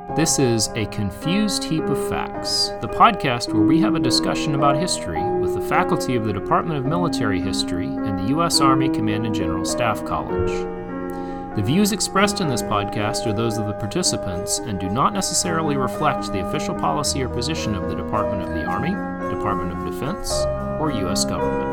This is A Confused Heap of Facts, the podcast where we have a discussion about history with the faculty of the Department of Military History and the U.S. Army Command and General Staff College. The views expressed in this podcast are those of the participants and do not necessarily reflect the official policy or position of the Department of the Army, Department of Defense, or U.S. government.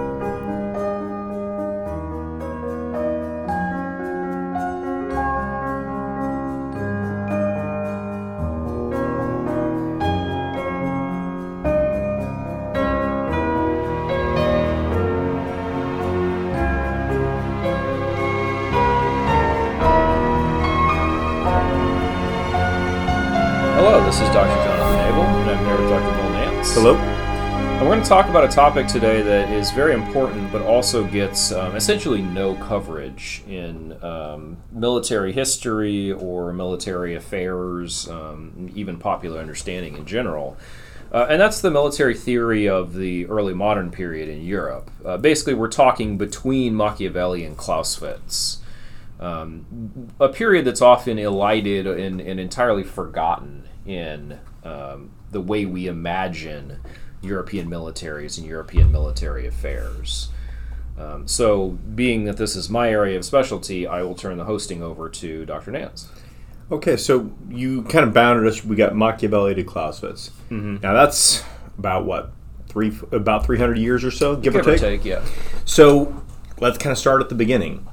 This is Dr. Jonathan Abel, and I'm here with Dr. Bill Nance. Hello. And we're going to talk about a topic today that is very important, but also gets essentially no coverage in military history or military affairs, even popular understanding in general. And that's the military theory of the early modern period in Europe. Basically, we're talking between Machiavelli and Clausewitz. A period that's often elided and entirely forgotten in the way we imagine European militaries and European military affairs. So being that this is my area of specialty, I will turn the hosting over to Dr. Nance. Okay, so you kind of bounded us. We got Machiavelli to Clausewitz. Mm-hmm. Now that's about what, about 300 years or so, give or take? Yeah. So let's kind of start at the beginning.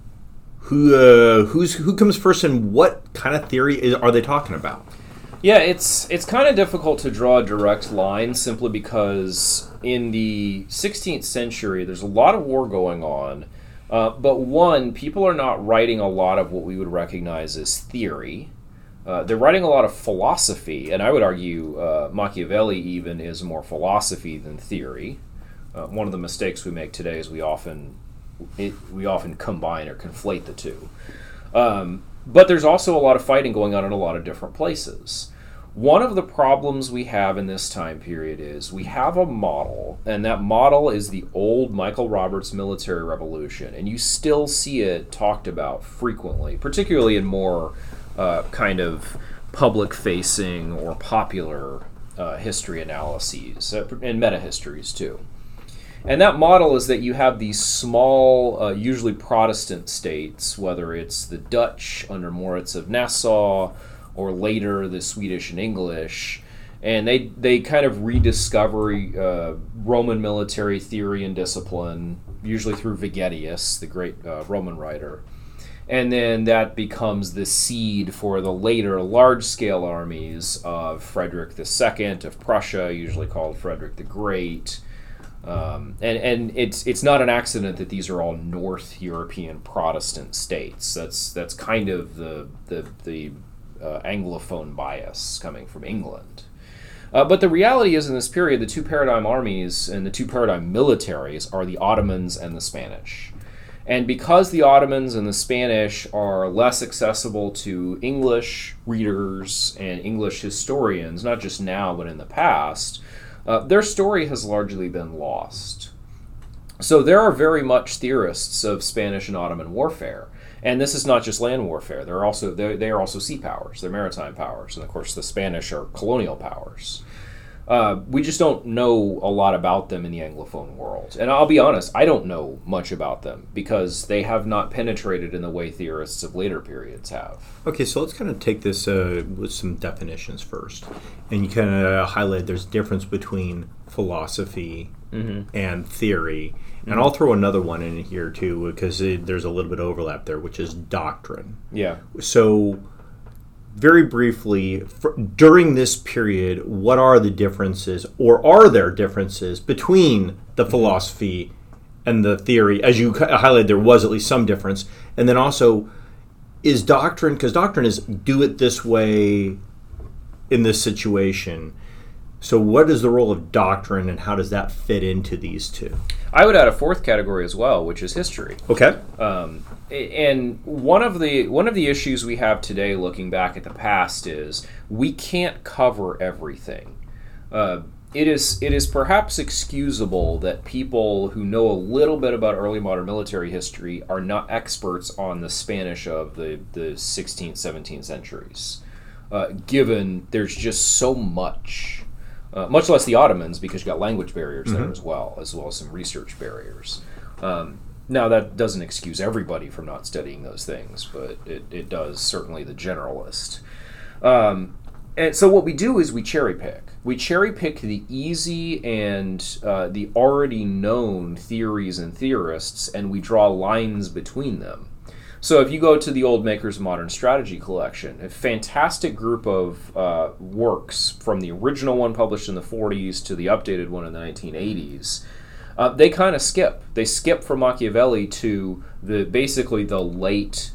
Who comes first, and what kind of theory are they talking about? Yeah, it's kind of difficult to draw a direct line simply because in the 16th century there's a lot of war going on, but one, people are not writing a lot of what we would recognize as theory. They're writing a lot of philosophy, and I would argue Machiavelli even is more philosophy than theory. One of the mistakes we make today is we often combine or conflate the two. But there's also a lot of fighting going on in a lot of different places. One of the problems we have in this time period is we have a model, and that model is the old Michael Roberts military revolution, and you still see it talked about frequently, particularly in more kind of public-facing or popular history analyses, and meta-histories too. And that model is that you have these small, usually Protestant states, whether it's the Dutch under Moritz of Nassau, or later the Swedish and English, and they kind of rediscover Roman military theory and discipline, usually through Vegetius, the great Roman writer. And then that becomes the seed for the later large-scale armies of Frederick II of Prussia, usually called Frederick the Great. And it's not an accident that these are all North European Protestant states. That's kind of the Anglophone bias coming from England. But the reality is, in this period, the two paradigm armies and the two paradigm militaries are the Ottomans and the Spanish. And because the Ottomans and the Spanish are less accessible to English readers and English historians, not just now but in the past, their story has largely been lost. So there are very much theorists of Spanish and Ottoman warfare. And this is not just land warfare. They are also sea powers. They're maritime powers. And of course the Spanish are colonial powers. We just don't know a lot about them in the Anglophone world. And I'll be honest, I don't know much about them because they have not penetrated in the way theorists of later periods have. Okay, so let's kind of take this with some definitions first. And you kind of highlight there's a difference between philosophy and theory. And I'll throw another one in here too because there's a little bit of overlap there, which is doctrine. Yeah. So very briefly, during this period, what are the differences, or are there differences between the philosophy and the theory? As you highlighted, there was at least some difference. And then also, is doctrine, because doctrine is do it this way in this situation. So what is the role of doctrine, and how does that fit into these two? I would add a fourth category as well, which is history. Okay. And one of the issues we have today, looking back at the past, is we can't cover everything. It is perhaps excusable that people who know a little bit about early modern military history are not experts on the Spanish of the 16th, 17th centuries. given there's just so much. Much less the Ottomans, because you got language barriers there as well as some research barriers. Now, that doesn't excuse everybody from not studying those things, but it does certainly the generalist. And so what we do is we cherry pick. We cherry pick the easy and the already known theories and theorists, and we draw lines between them. So if you go to the Old Makers of Modern Strategy collection, a fantastic group of works from the original one published in the 40s to the updated one in the 1980s, they kind of skip. They skip from Machiavelli to basically the late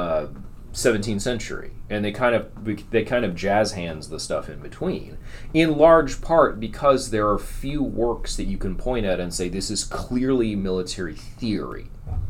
17th century, and they kind of jazz hands the stuff in between, in large part because there are few works that you can point at and say this is clearly military theory.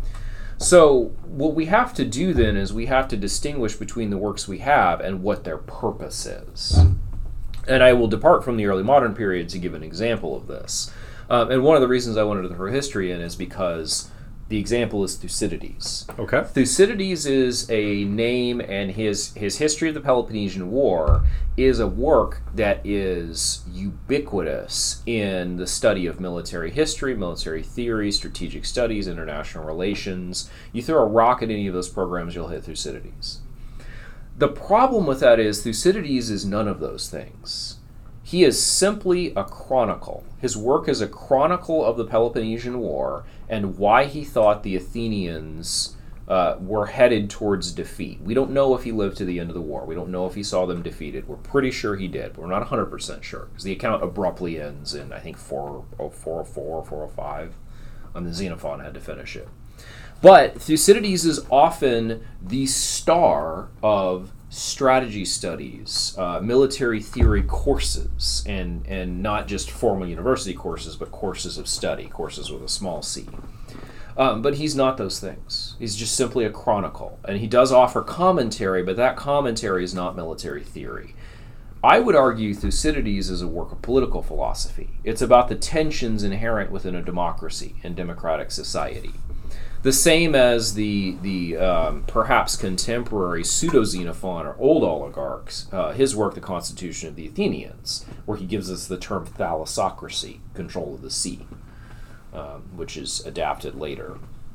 So what we have to do then is we have to distinguish between the works we have and what their purpose is. And I will depart from the early modern period to give an example of this. And one of the reasons I wanted to throw history in is because the example is Thucydides. Okay. Thucydides is a name, and his History of the Peloponnesian War is a work that is ubiquitous in the study of military history, military theory, strategic studies, international relations. You throw a rock at any of those programs, you'll hit Thucydides. The problem with that is Thucydides is none of those things. He is simply a chronicle. His work is a chronicle of the Peloponnesian War and why he thought the Athenians were headed towards defeat. We don't know if he lived to the end of the war. We don't know if he saw them defeated. We're pretty sure he did, but we're not 100% sure, because the account abruptly ends in, I think, 404 or 405. The Xenophon had to finish it. But Thucydides is often the star of strategy studies, military theory courses, and not just formal university courses, but courses of study, courses with a small c. But he's not those things. He's just simply a chronicle. And he does offer commentary, but that commentary is not military theory. I would argue Thucydides is a work of political philosophy. It's about the tensions inherent within a democracy and democratic society. The same as the perhaps contemporary pseudo-Xenophon or old oligarchs, his work, The Constitution of the Athenians, where he gives us the term thalassocracy, control of the sea, which is adapted later.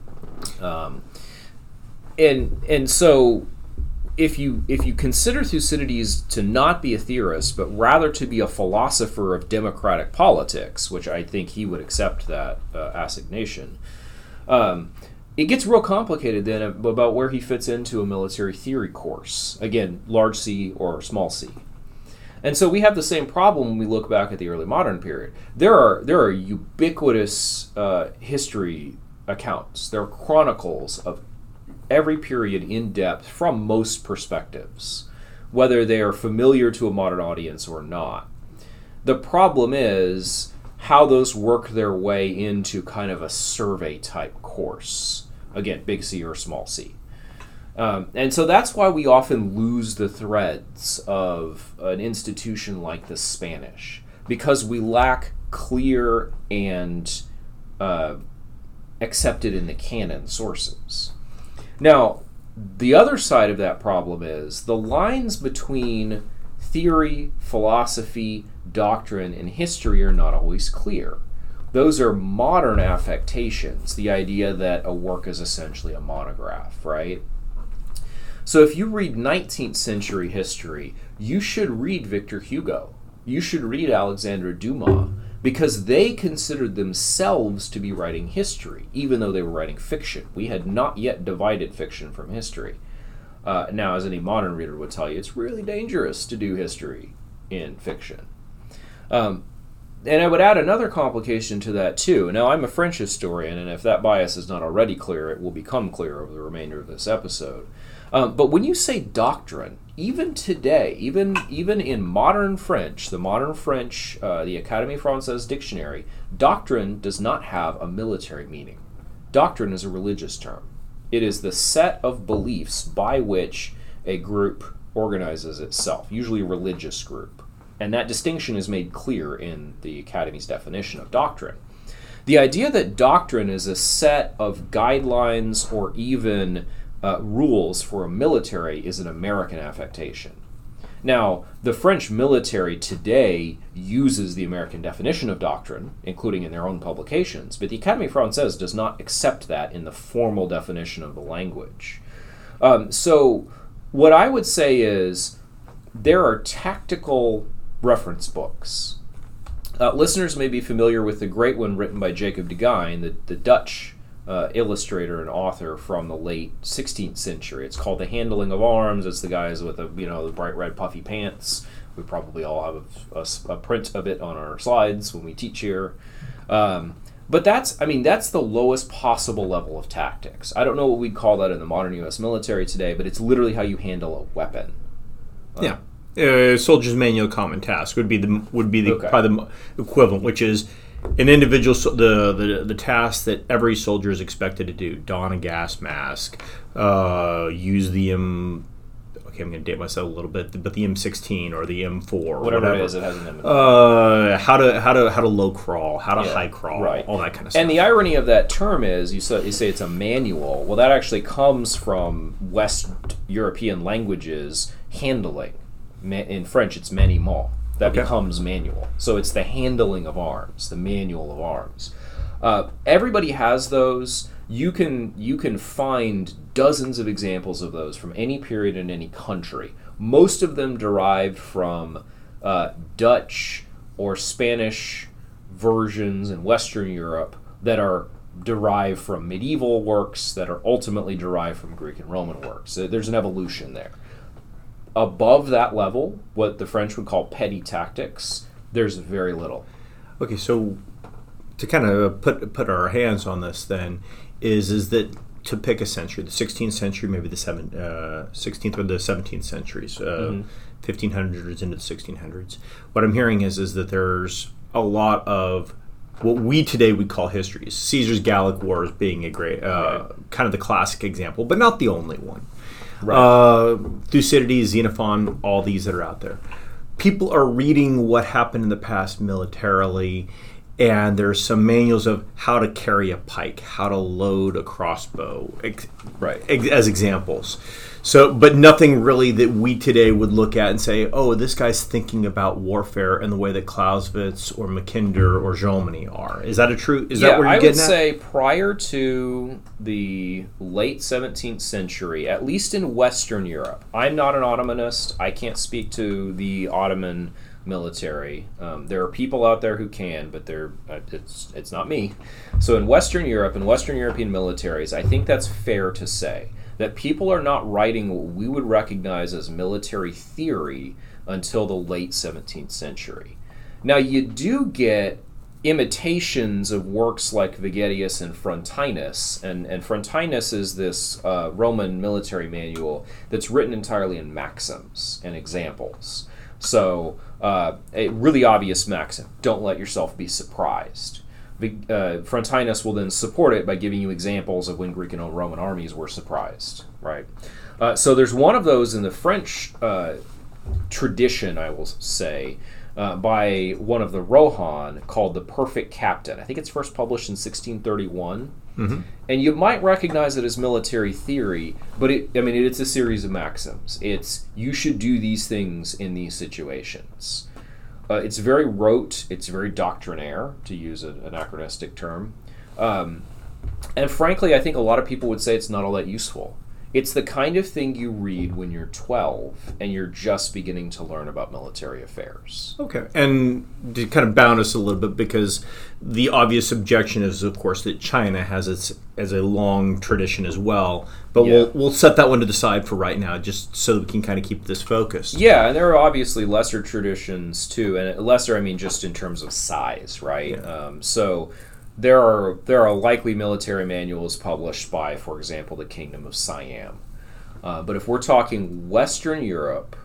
And so if you consider Thucydides to not be a theorist, but rather to be a philosopher of democratic politics, which I think he would accept that assignation, it gets real complicated then about where he fits into a military theory course. Again, large C or small c. And so we have the same problem when we look back at the early modern period. There are ubiquitous history accounts. There are chronicles of every period in depth from most perspectives, whether they are familiar to a modern audience or not. The problem is how those work their way into kind of a survey type course. Again, big C or small c. And so that's why we often lose the threads of an institution like the Spanish, because we lack clear and accepted in the canon sources. Now, the other side of that problem is the lines between theory, philosophy, doctrine, and history are not always clear. Those are modern affectations, the idea that a work is essentially a monograph, right? So if you read 19th century history, you should read Victor Hugo. You should read Alexandre Dumas, because they considered themselves to be writing history, even though they were writing fiction. We had not yet divided fiction from history. Now, as any modern reader would tell you, it's really dangerous to do history in fiction. And I would add another complication to that, too. Now, I'm a French historian, and if that bias is not already clear, it will become clear over the remainder of this episode. But when you say doctrine, even today, even in modern French, the modern French, the Académie Française Dictionary, doctrine does not have a military meaning. Doctrine is a religious term. It is the set of beliefs by which a group organizes itself, usually a religious group. And that distinction is made clear in the Academy's definition of doctrine. The idea that doctrine is a set of guidelines or even rules for a military is an American affectation. Now, the French military today uses the American definition of doctrine, including in their own publications, but the Académie Française does not accept that in the formal definition of the language. So what I would say is there are tactical reference books. Listeners may be familiar with the great one written by Jacob de Geyn, the Dutch illustrator and author from the late 16th century. It's called The Handling of Arms. It's the guys with the bright red puffy pants. We probably all have a print of it on our slides when we teach here. But that's the lowest possible level of tactics. I don't know what we'd call that in the modern U.S. military today, but it's literally how you handle a weapon. Yeah. Soldier's Manual Common Task would be Okay. probably the equivalent, which is an individual the task that every soldier is expected to do: don a gas mask, use the I'm going to date myself a little bit, but the M16 or the M4 or whatever it is, it has an M. How to low crawl, how to high crawl, right. all that kind of stuff. And the irony of that term is you say it's a manual. Well, that actually comes from West European languages handling. In French, it's maniement. That becomes manual. So it's the handling of arms, the manual of arms. Everybody has those. You can find dozens of examples of those from any period in any country. Most of them derived from Dutch or Spanish versions in Western Europe that are derived from medieval works that are ultimately derived from Greek and Roman works. So there's an evolution there. Above that level, what the French would call petty tactics, there's very little. Okay, so to kind of put our hands on this then, is that to pick a century, the 16th century, maybe the 16th or the 17th centuries, 1500s into the 1600s. What I'm hearing is that there's a lot of what we today would call histories. Caesar's Gallic Wars being a great, kind of the classic example, but not the only one. Right. Thucydides, Xenophon, all these that are out there. People are reading what happened in the past militarily, and there's some manuals of how to carry a pike, how to load a crossbow, as examples. So, but nothing really that we today would look at and say, oh, this guy's thinking about warfare in the way that Clausewitz or Mackinder or Jomini are. Is that that where you're getting at? I would say prior to the late 17th century, at least in Western Europe, I'm not an Ottomanist. I can't speak to the Ottoman military. There are people out there who can, but it's not me. So in Western Europe and Western European militaries, I think that's fair to say that people are not writing what we would recognize as military theory until the late 17th century. Now, you do get imitations of works like Vegetius and Frontinus, and Frontinus is this Roman military manual that's written entirely in maxims and examples. So, a really obvious maxim: don't let yourself be surprised. Frontinus will then support it by giving you examples of when Greek and Roman armies were surprised, right? So there's one of those in the French tradition, I will say, by one of the Rohan called The Perfect Captain. I think it's first published in 1631. Mm-hmm. And you might recognize it as military theory, but it's a series of maxims. It's, you should do these things in these situations. It's very rote, it's very doctrinaire, to use an anachronistic term. And frankly, I think a lot of people would say it's not all that useful. It's the kind of thing you read when you're 12 and you're just beginning to learn about military affairs. Okay, and to kind of bound us a little bit, because the obvious objection is, of course, that China has a long tradition as well. But we'll set that one to the side for right now, just so that we can kind of keep this focused. Yeah, and there are obviously lesser traditions too, and lesser I mean just in terms of size, right? Yeah. So there are likely military manuals published by, for example, the Kingdom of Siam. But if we're talking Western Europe,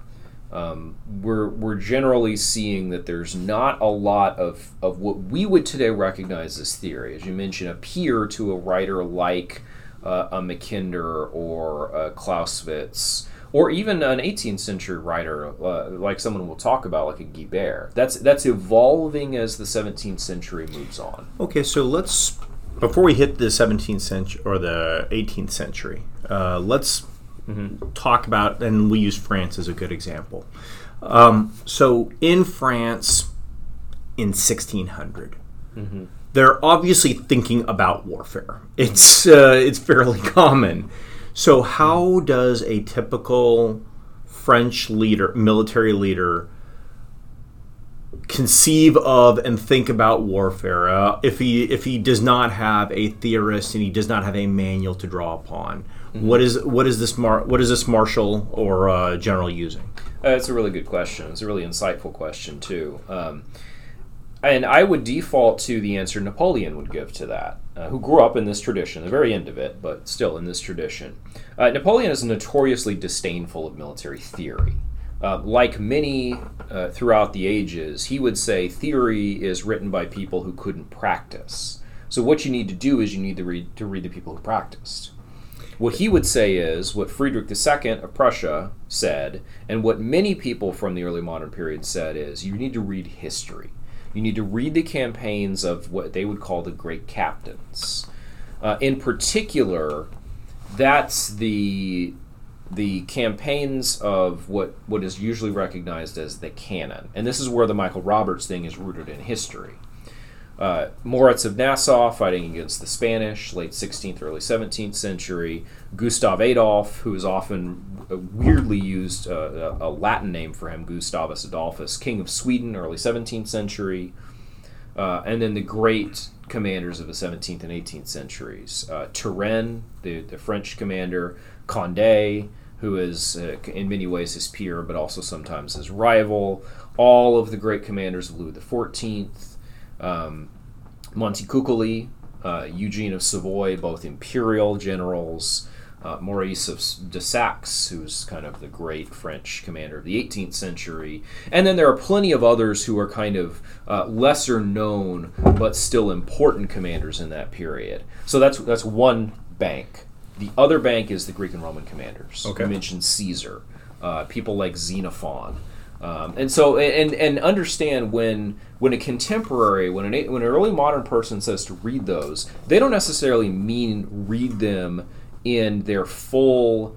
we're generally seeing that there's not a lot of what we would today recognize as theory. As you mentioned, appear to a writer like a Mackinder or a Clausewitz, or even an 18th century writer like someone we'll talk about, like a Guibert. That's evolving as the 17th century moves on. Okay, so let's, before we hit the 17th century or the 18th century, let's talk about, and we use France as a good example. So in France in 1600, they're obviously thinking about warfare. It's fairly common. So how does a typical French leader, military leader, conceive of and think about warfare if he does not have a theorist and he does not have a manual to draw upon? What is this marshal or general using? It's a really good question. It's a really insightful question too. And I would default to the answer Napoleon would give to that, who grew up in this tradition, the very end of it, but still in this tradition. Napoleon is notoriously disdainful of military theory. Like many throughout the ages, he would say theory is written by people who couldn't practice. So what you need to do is you need to read the people who practiced. What he would say is what Friedrich II of Prussia said, and what many people from the early modern period said is you need to read history. You need to read the campaigns of what they would call the great captains. In particular, that's the campaigns of what is usually recognized as the canon. And this is where the Michael Roberts thing is rooted in history. Moritz of Nassau fighting against the Spanish, late 16th, early 17th century. Gustav Adolf, who is often weirdly used a Latin name for him, Gustavus Adolphus, King of Sweden, early 17th century. And then the great commanders of the 17th and 18th centuries. Turenne, the French commander. Condé, who is in many ways his peer, but also sometimes his rival. All of the great commanders of Louis XIV. Montecuccoli, Eugene of Savoy, both imperial generals, Maurice of de Saxe, who's kind of the great French commander of the 18th century. And then there are plenty of others who are kind of lesser known, but still important commanders in that period. So that's one bank. The other bank is the Greek and Roman commanders. Okay. You mentioned Caesar, people like Xenophon. And so, and understand when a contemporary, when an early modern person says to read those, they don't necessarily mean read them in their full,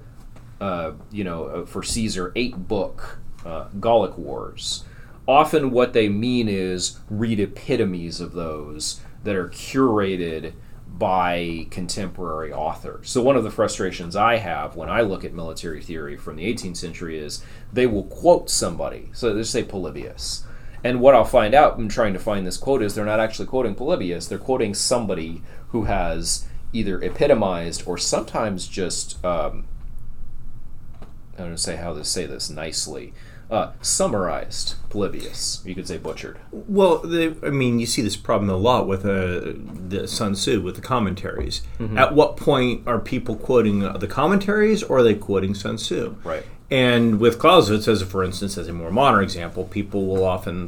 for Caesar, 8-book Gallic Wars. Often what they mean is read epitomes of those that are curated by contemporary authors. So one of the frustrations I have when I look at military theory from the 18th century is they will quote somebody. So they say Polybius. And what I'll find out in trying to find this quote is they're not actually quoting Polybius. They're quoting somebody who has either epitomized or sometimes just, I don't know how to say this nicely, summarized Polybius. You could say butchered. Well, you see this problem a lot with the Sun Tzu, with the commentaries. Mm-hmm. At what point are people quoting the commentaries, or are they quoting Sun Tzu? Right. And with Clausewitz, for instance, as a more modern example, people will often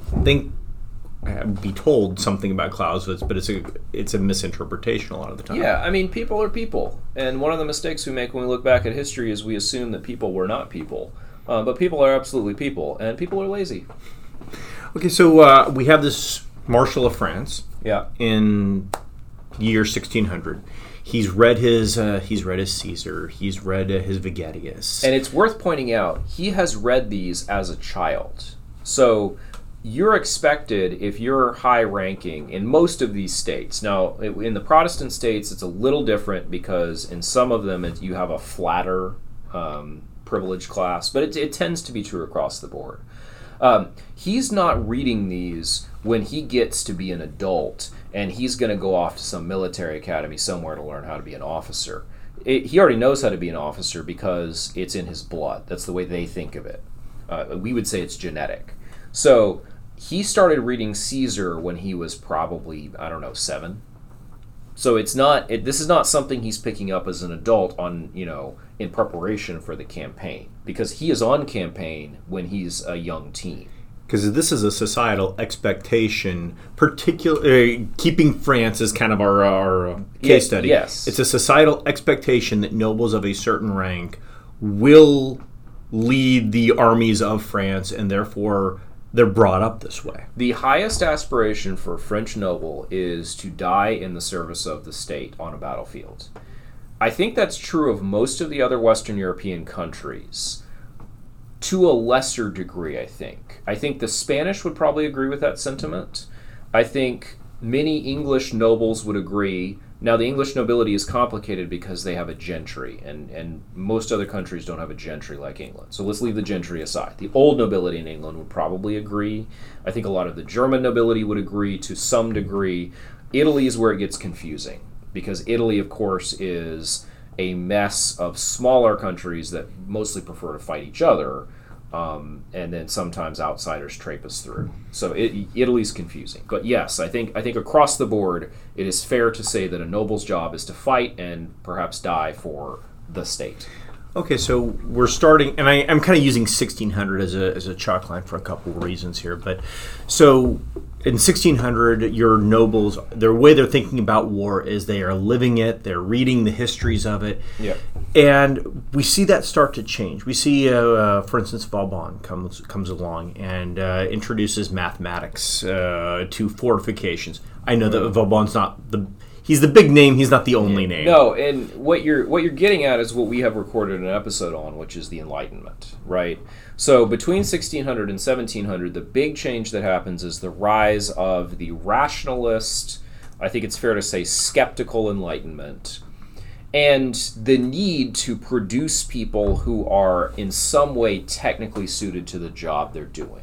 be told something about Clausewitz, but it's a misinterpretation a lot of the time. Yeah, people are people. And one of the mistakes we make when we look back at history is we assume that people were not people. But people are absolutely people, and people are lazy. Okay, so we have this Marshal of France. Yeah. In year 1600. He's read his Caesar. He's read his Vegetius. And it's worth pointing out, he has read these as a child. So you're expected, if you're high-ranking in most of these states. Now, in the Protestant states, it's a little different because in some of them you have a flatter privilege class, but it tends to be true across the board. He's not reading these when he gets to be an adult and he's going to go off to some military academy somewhere to learn how to be an officer. He already knows how to be an officer because it's in his blood. That's the way they think of it. We would say it's genetic. So he started reading Caesar when he was probably, 7. So this is not something he's picking up as an adult on, in preparation for the campaign, because he is on campaign when he's a young teen. Because this is a societal expectation, particularly keeping France as kind of our case study. Yes. It's a societal expectation that nobles of a certain rank will lead the armies of France, and therefore they're brought up this way. The highest aspiration for a French noble is to die in the service of the state on a battlefield. I think that's true of most of the other Western European countries. to a lesser degree, I think. I think the Spanish would probably agree with that sentiment. I think many English nobles would agree. Now, the English nobility is complicated because they have a gentry, and most other countries don't have a gentry like England. So let's leave the gentry aside. The old nobility in England would probably agree. I think a lot of the German nobility would agree to some degree. Italy is where it gets confusing, because Italy, of course, is a mess of smaller countries that mostly prefer to fight each other, and then sometimes outsiders traipse through. So Italy's confusing. But yes, I think across the board, it is fair to say that a noble's job is to fight and perhaps die for the state. Okay, so we're starting, and I'm kind of using 1600 as a chalk line for a couple of reasons here. But so in 1600, your nobles, their way they're thinking about war is they are living it, they're reading the histories of it. Yeah. And we see that start to change. We see, for instance, Vauban comes along and introduces mathematics to fortifications. I know that Vauban's not he's the big name. He's not the only name. No, and what you're getting at is what we have recorded an episode on, which is the Enlightenment, right? So between 1600 and 1700, the big change that happens is the rise of the rationalist, I think it's fair to say skeptical Enlightenment, and the need to produce people who are in some way technically suited to the job they're doing.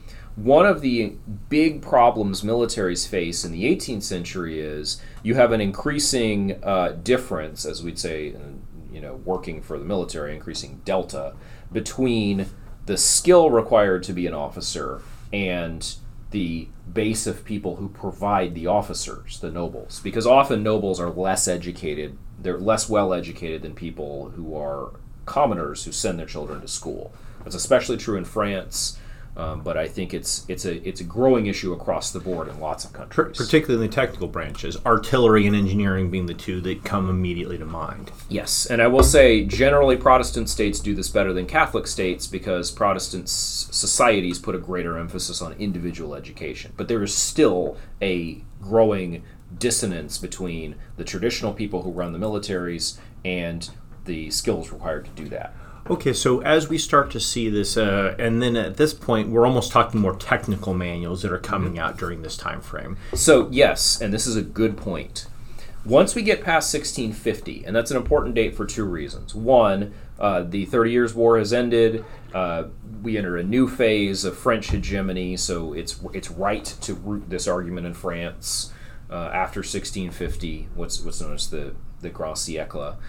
One of the big problems militaries face in the 18th century is you have an increasing difference, as we'd say, working for the military, increasing delta between the skill required to be an officer and the base of people who provide the officers, the nobles. Because often nobles are less educated, they're less well educated than people who are commoners who send their children to school. That's especially true in France. But I think it's a growing issue across the board in lots of countries. Particularly in the technical branches, artillery and engineering being the two that come immediately to mind. Yes, and I will say generally Protestant states do this better than Catholic states because Protestant societies put a greater emphasis on individual education. But there is still a growing dissonance between the traditional people who run the militaries and the skills required to do that. Okay, so as we start to see this, and then at this point, we're almost talking more technical manuals that are coming out during this time frame. So, yes, and this is a good point. Once we get past 1650, and that's an important date for two reasons. One, the 30 Years' War has ended. We enter a new phase of French hegemony, so it's right to root this argument in France after 1650, what's known as the Grand Siècle.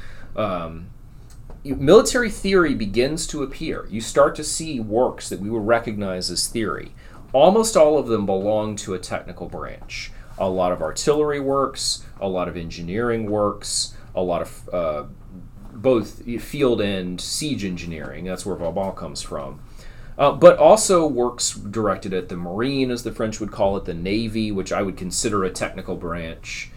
Military theory begins to appear. You start to see works that we would recognize as theory. Almost all of them belong to a technical branch. A lot of artillery works, a lot of engineering works, a lot of both field and siege engineering. That's where Vauban comes from. But also works directed at the Marine, as the French would call it, the Navy, which I would consider a technical branch.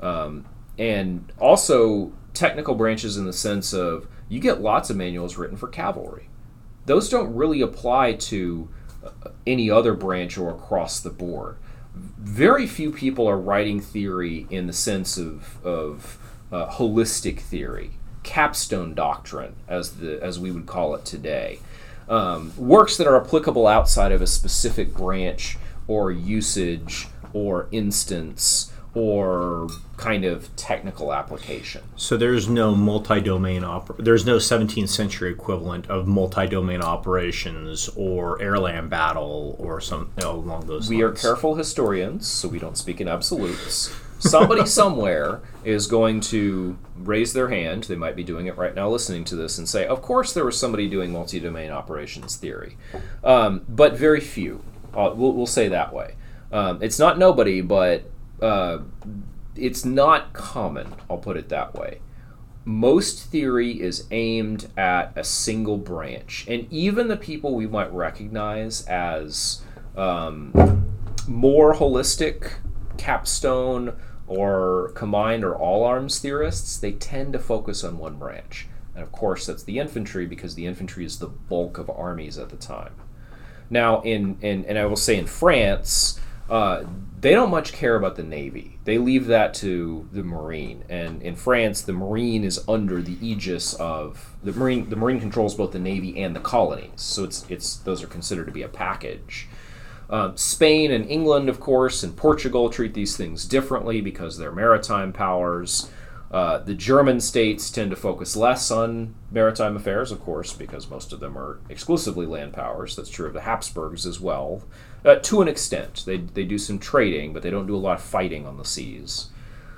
And also technical branches in the sense of you get lots of manuals written for cavalry. Those don't really apply to any other branch or across the board. Very few people are writing theory in the sense of holistic theory, capstone doctrine, as we would call it today. Works that are applicable outside of a specific branch or usage or instance or kind of technical application. So there's no multi-domain there's no 17th century equivalent of multi-domain operations or air-land battle or some along those lines. We are careful historians, so we don't speak in absolutes. Somebody somewhere is going to raise their hand, they might be doing it right now listening to this, and say, of course there was somebody doing multi-domain operations theory. But very few. We'll say that way. It's not nobody, but it's not common, I'll put it that way. Most theory is aimed at a single branch, and even the people we might recognize as more holistic capstone or combined or all arms theorists, they tend to focus on one branch. And of course that's the infantry, because the infantry is the bulk of armies at the time. Now, and I will say in France, They don't much care about the Navy. They leave that to the Marine. And in France, the Marine is under the aegis of the Marine. The Marine controls both the Navy and the colonies, so it's those are considered to be a package. Spain and England, of course, and Portugal treat these things differently because they're maritime powers. The German states tend to focus less on maritime affairs, of course, because most of them are exclusively land powers. That's true of the Habsburgs as well. To an extent. They do some trading, but they don't do a lot of fighting on the seas.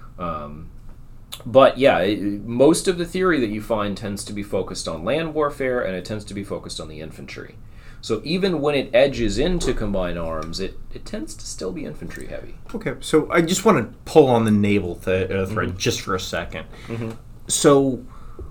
But yeah, most of the theory that you find tends to be focused on land warfare, and it tends to be focused on the infantry. So even when it edges into combined arms, it tends to still be infantry heavy. Okay, so I just want to pull on the naval thread just for a second. So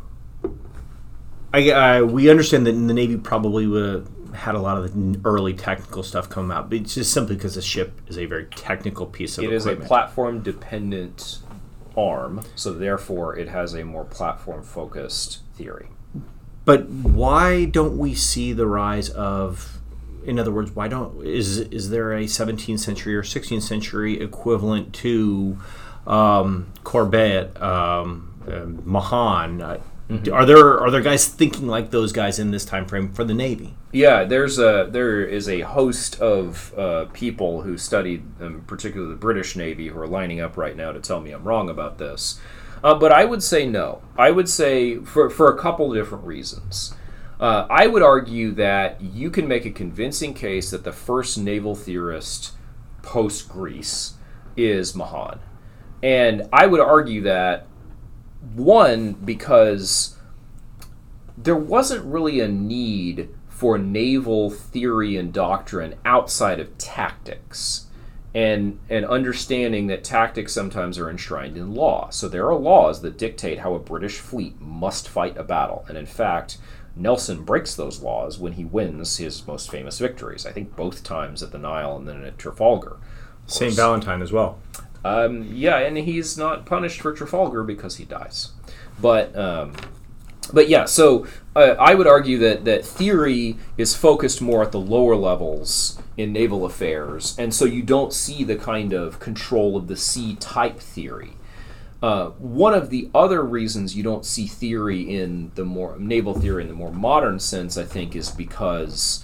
we understand that the Navy probably had a lot of the early technical stuff come out, but it's just simply because the ship is a very technical piece of equipment. It is a platform-dependent arm, so therefore it has a more platform-focused theory. But why don't we see the rise of, in other words, is there a 17th century or 16th century equivalent to Corbett, Mahan? Are there guys thinking like those guys in this time frame for the Navy? Yeah, there is a host of people who studied, particularly the British Navy, who are lining up right now to tell me I'm wrong about this. But I would say no. I would say for a couple of different reasons. I would argue that you can make a convincing case that the first naval theorist post-Greece is Mahan. And I would argue that, one, because there wasn't really a need for naval theory and doctrine outside of tactics. And understanding that tactics sometimes are enshrined in law. So there are laws that dictate how a British fleet must fight a battle. And in fact, Nelson breaks those laws when he wins his most famous victories. I think both times at the Nile and then at Trafalgar. St. Valentine as well. Yeah, and he's not punished for Trafalgar because he dies. But yeah, so I would argue that theory is focused more at the lower levels in naval affairs, and so you don't see the kind of control of the sea type theory. One of the other reasons you don't see theory in the more naval theory in the more modern sense, I think, is because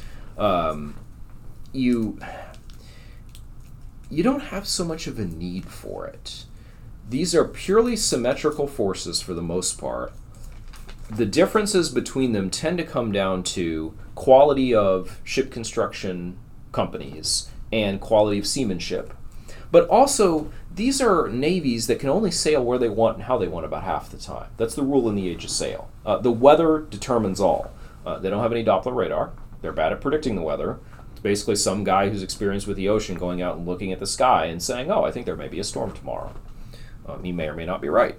you don't have so much of a need for it. These are purely symmetrical forces for the most part. The differences between them tend to come down to quality of ship construction companies and quality of seamanship. But also, these are navies that can only sail where they want and how they want about half the time. That's the rule in the age of sail. The weather determines all. They don't have any Doppler radar. They're bad at predicting the weather. It's basically some guy who's experienced with the ocean going out and looking at the sky and saying, oh, I think there may be a storm tomorrow. He may or may not be right.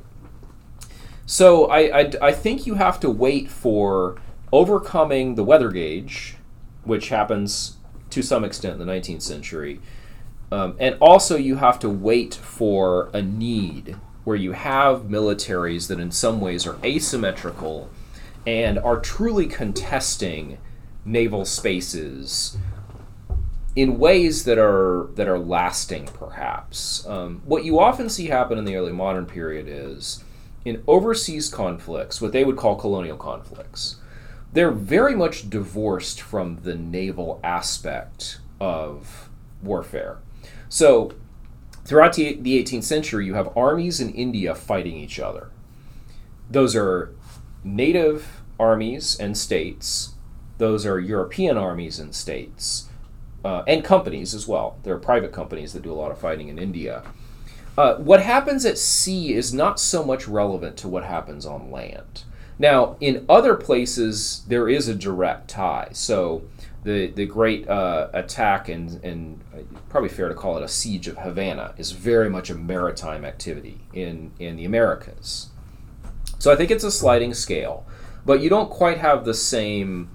So I think you have to wait for overcoming the weather gauge, which happens to some extent in the 19th century. And also you have to wait for a need where you have militaries that in some ways are asymmetrical and are truly contesting naval spaces in ways that are lasting, perhaps. What you often see happen in the early modern period is in overseas conflicts, what they would call colonial conflicts, they're very much divorced from the naval aspect of warfare. So throughout the 18th century, you have armies in India fighting each other. Those are native armies and states. Those are European armies and states. And companies as well. There are private companies that do a lot of fighting in India. What happens at sea is not so much relevant to what happens on land. Now, in other places, there is a direct tie. So the great attack, and probably fair to call it a siege of Havana, is very much a maritime activity in the Americas. So I think it's a sliding scale. But you don't quite have the same,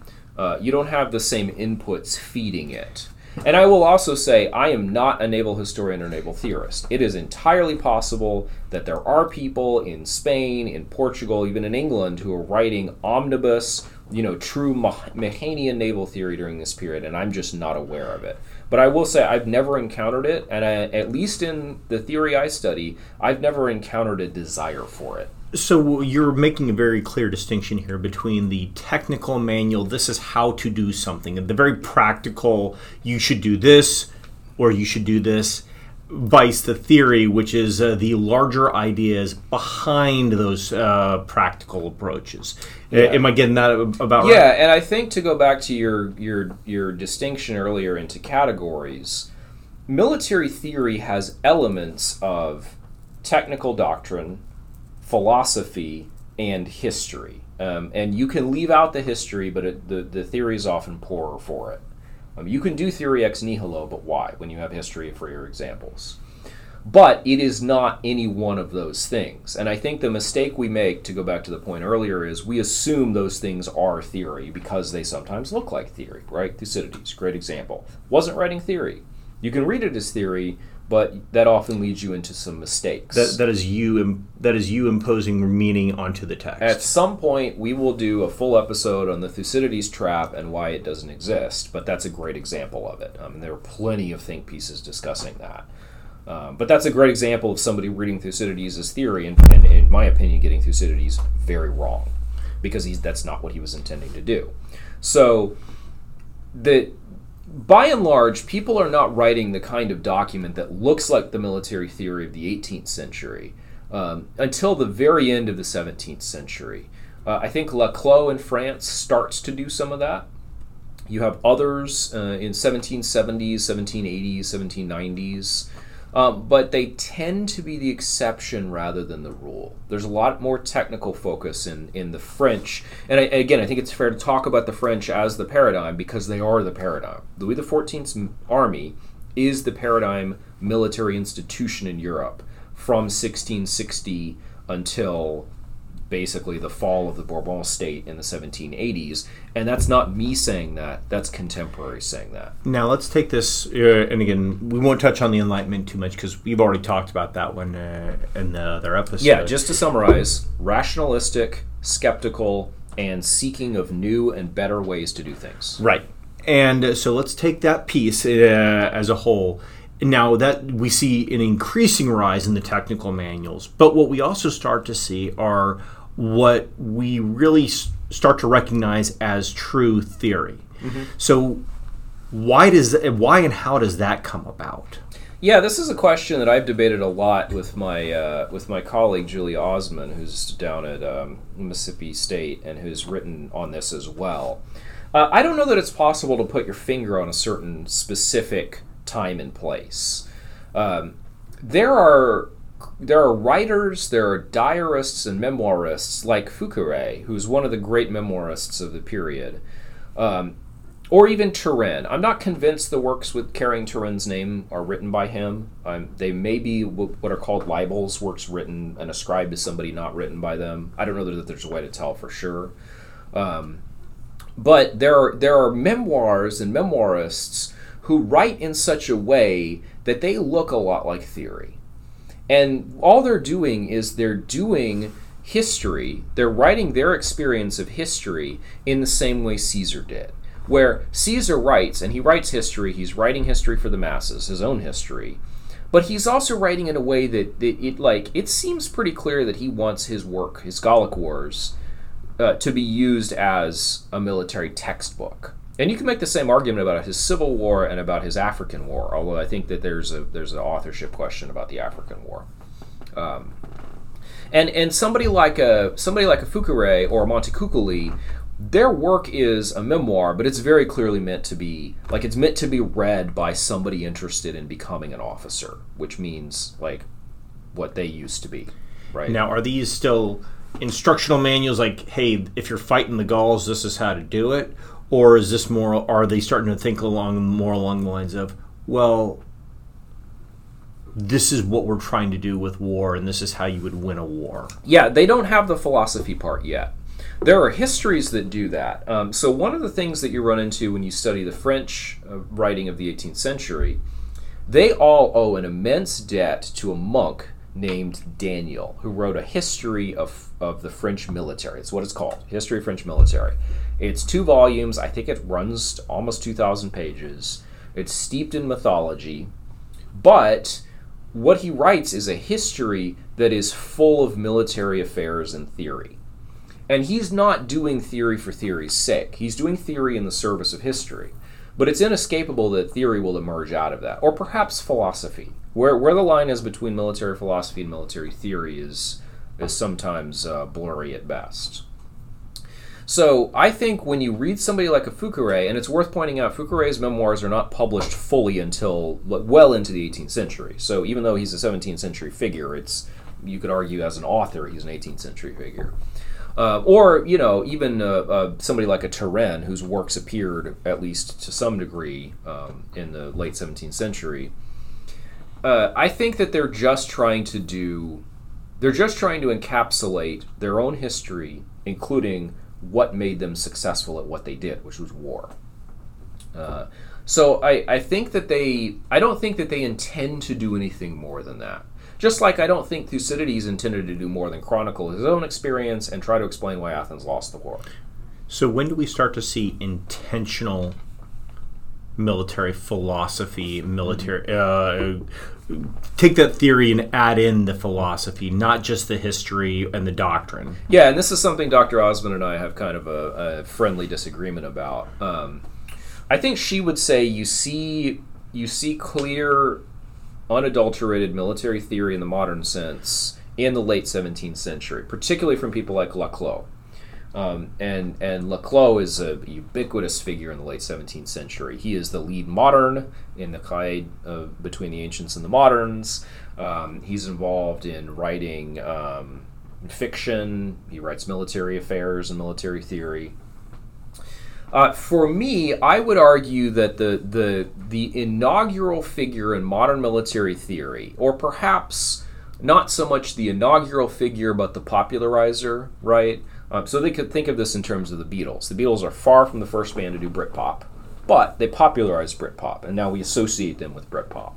inputs feeding it. And I will also say I am not a naval historian or naval theorist. It is entirely possible that there are people in Spain, in Portugal, even in England, who are writing omnibus true Mahanian naval theory during this period, and I'm just not aware of it. But I will say I've never encountered it, and at least in the theory I study, I've never encountered a desire for it. So you're making a very clear distinction here between the technical manual, this is how to do something, and the very practical, you should do this or you should do this, vice the theory, which is the larger ideas behind those practical approaches. Yeah. Am I getting that about right? Yeah, and I think to go back to your distinction earlier into categories, military theory has elements of technical doctrine, philosophy, and history. And you can leave out the history, but the theory is often poorer for it. You can do theory ex nihilo, but why, when you have history for your examples? But it is not any one of those things. And I think the mistake we make, to go back to the point earlier, is we assume those things are theory because they sometimes look like theory, right? Thucydides, great example. Wasn't writing theory. You can read it as theory, but that often leads you into some mistakes. That is you imposing meaning onto the text. At some point, we will do a full episode on the Thucydides trap and why it doesn't exist, but that's a great example of it. There are plenty of think pieces discussing that. But that's a great example of somebody reading Thucydides as theory and in my opinion, getting Thucydides very wrong, because that's not what he was intending to do. So, by and large, people are not writing the kind of document that looks like the military theory of the 18th century until the very end of the 17th century. I think Laclos in France starts to do some of that. You have others in 1770s, 1780s, 1790s. But they tend to be the exception rather than the rule. There's a lot more technical focus in the French. And again, I think it's fair to talk about the French as the paradigm because they are the paradigm. Louis XIV's army is the paradigm military institution in Europe from 1660 until basically the fall of the Bourbon state in the 1780s. And that's not me saying that, that's contemporaries saying that. Now let's take this, and again, we won't touch on the Enlightenment too much because we've already talked about that one in the other episode. Yeah, just to summarize, rationalistic, skeptical, and seeking of new and better ways to do things. Right. And so let's take that piece as a whole. Now that we see an increasing rise in the technical manuals, but what we also start to see are what we really start to recognize as true theory. Mm-hmm. So why and how does that come about? Yeah, this is a question that I've debated a lot with my colleague Julia Osman, who's down at Mississippi State and who's written on this as well. I don't know that it's possible to put your finger on a certain specific time and place. There are writers, there are diarists and memoirists like Fouqueray, who's one of the great memoirists of the period, or even Turenne. I'm not convinced the works with carrying Turenne's name are written by him. They may be what are called libels, works written and ascribed to somebody not written by them. I don't know that there's a way to tell for sure. But there are memoirs and memoirists who write in such a way that they look a lot like theory. And all they're doing is they're doing history. They're writing their experience of history in the same way Caesar did. Where Caesar writes, and he writes history, he's writing history for the masses, his own history. But he's also writing in a way that it seems pretty clear that he wants his work, his Gallic Wars, to be used as a military textbook. And you can make the same argument about his Civil War and about his African War, although I think that there's an authorship question about the African War. And somebody like a Fouqueray or a Montecuccoli, their work is a memoir, but it's very clearly meant to be read by somebody interested in becoming an officer, which means like what they used to be, right? Now, are these still instructional manuals like, hey, if you're fighting the Gauls, this is how to do it? Or is this more? Are they starting to think more along the lines of, well, this is what we're trying to do with war, and this is how you would win a war? Yeah, they don't have the philosophy part yet. There are histories that do that. So one of the things that you run into when you study the French writing of the 18th century, they all owe an immense debt to a monk named Daniel, who wrote a history of the French military. It's what it's called, History of French Military. It's 2 volumes. I think it runs to almost 2,000 pages. It's steeped in mythology. But what he writes is a history that is full of military affairs and theory. And he's not doing theory for theory's sake. He's doing theory in the service of history. But it's inescapable that theory will emerge out of that. Or perhaps philosophy. Where the line is between military philosophy and military theory is sometimes blurry at best. So I think when you read somebody like a Fouqueret, and it's worth pointing out, Fouqueret's memoirs are not published fully until well into the 18th century. So even though he's a 17th century figure, you could argue as an author he's an 18th century figure. Or, even somebody like a Turenne, whose works appeared, at least to some degree, in the late 17th century. I think that they're just trying to encapsulate their own history, including what made them successful at what they did, which was war. So I don't think that they intend to do anything more than that. Just like I don't think Thucydides intended to do more than chronicle his own experience and try to explain why Athens lost the war. So when do we start to see intentional military philosophy, take that theory and add in the philosophy, not just the history and the doctrine? Yeah, and this is something Dr. Osmond and I have kind of a friendly disagreement about. I think she would say you see clear, unadulterated military theory in the modern sense in the late 17th century, particularly from people like Laclos. And Laclos is a ubiquitous figure in the late 17th century. He is the lead modern in the Cahiers between the ancients and the moderns. He's involved in writing fiction. He writes military affairs and military theory. For me, I would argue that the inaugural figure in modern military theory, or perhaps not so much the inaugural figure, but the popularizer, right? So they could think of this in terms of the Beatles. The Beatles are far from the first band to do Britpop, but they popularized Britpop, and now we associate them with Britpop,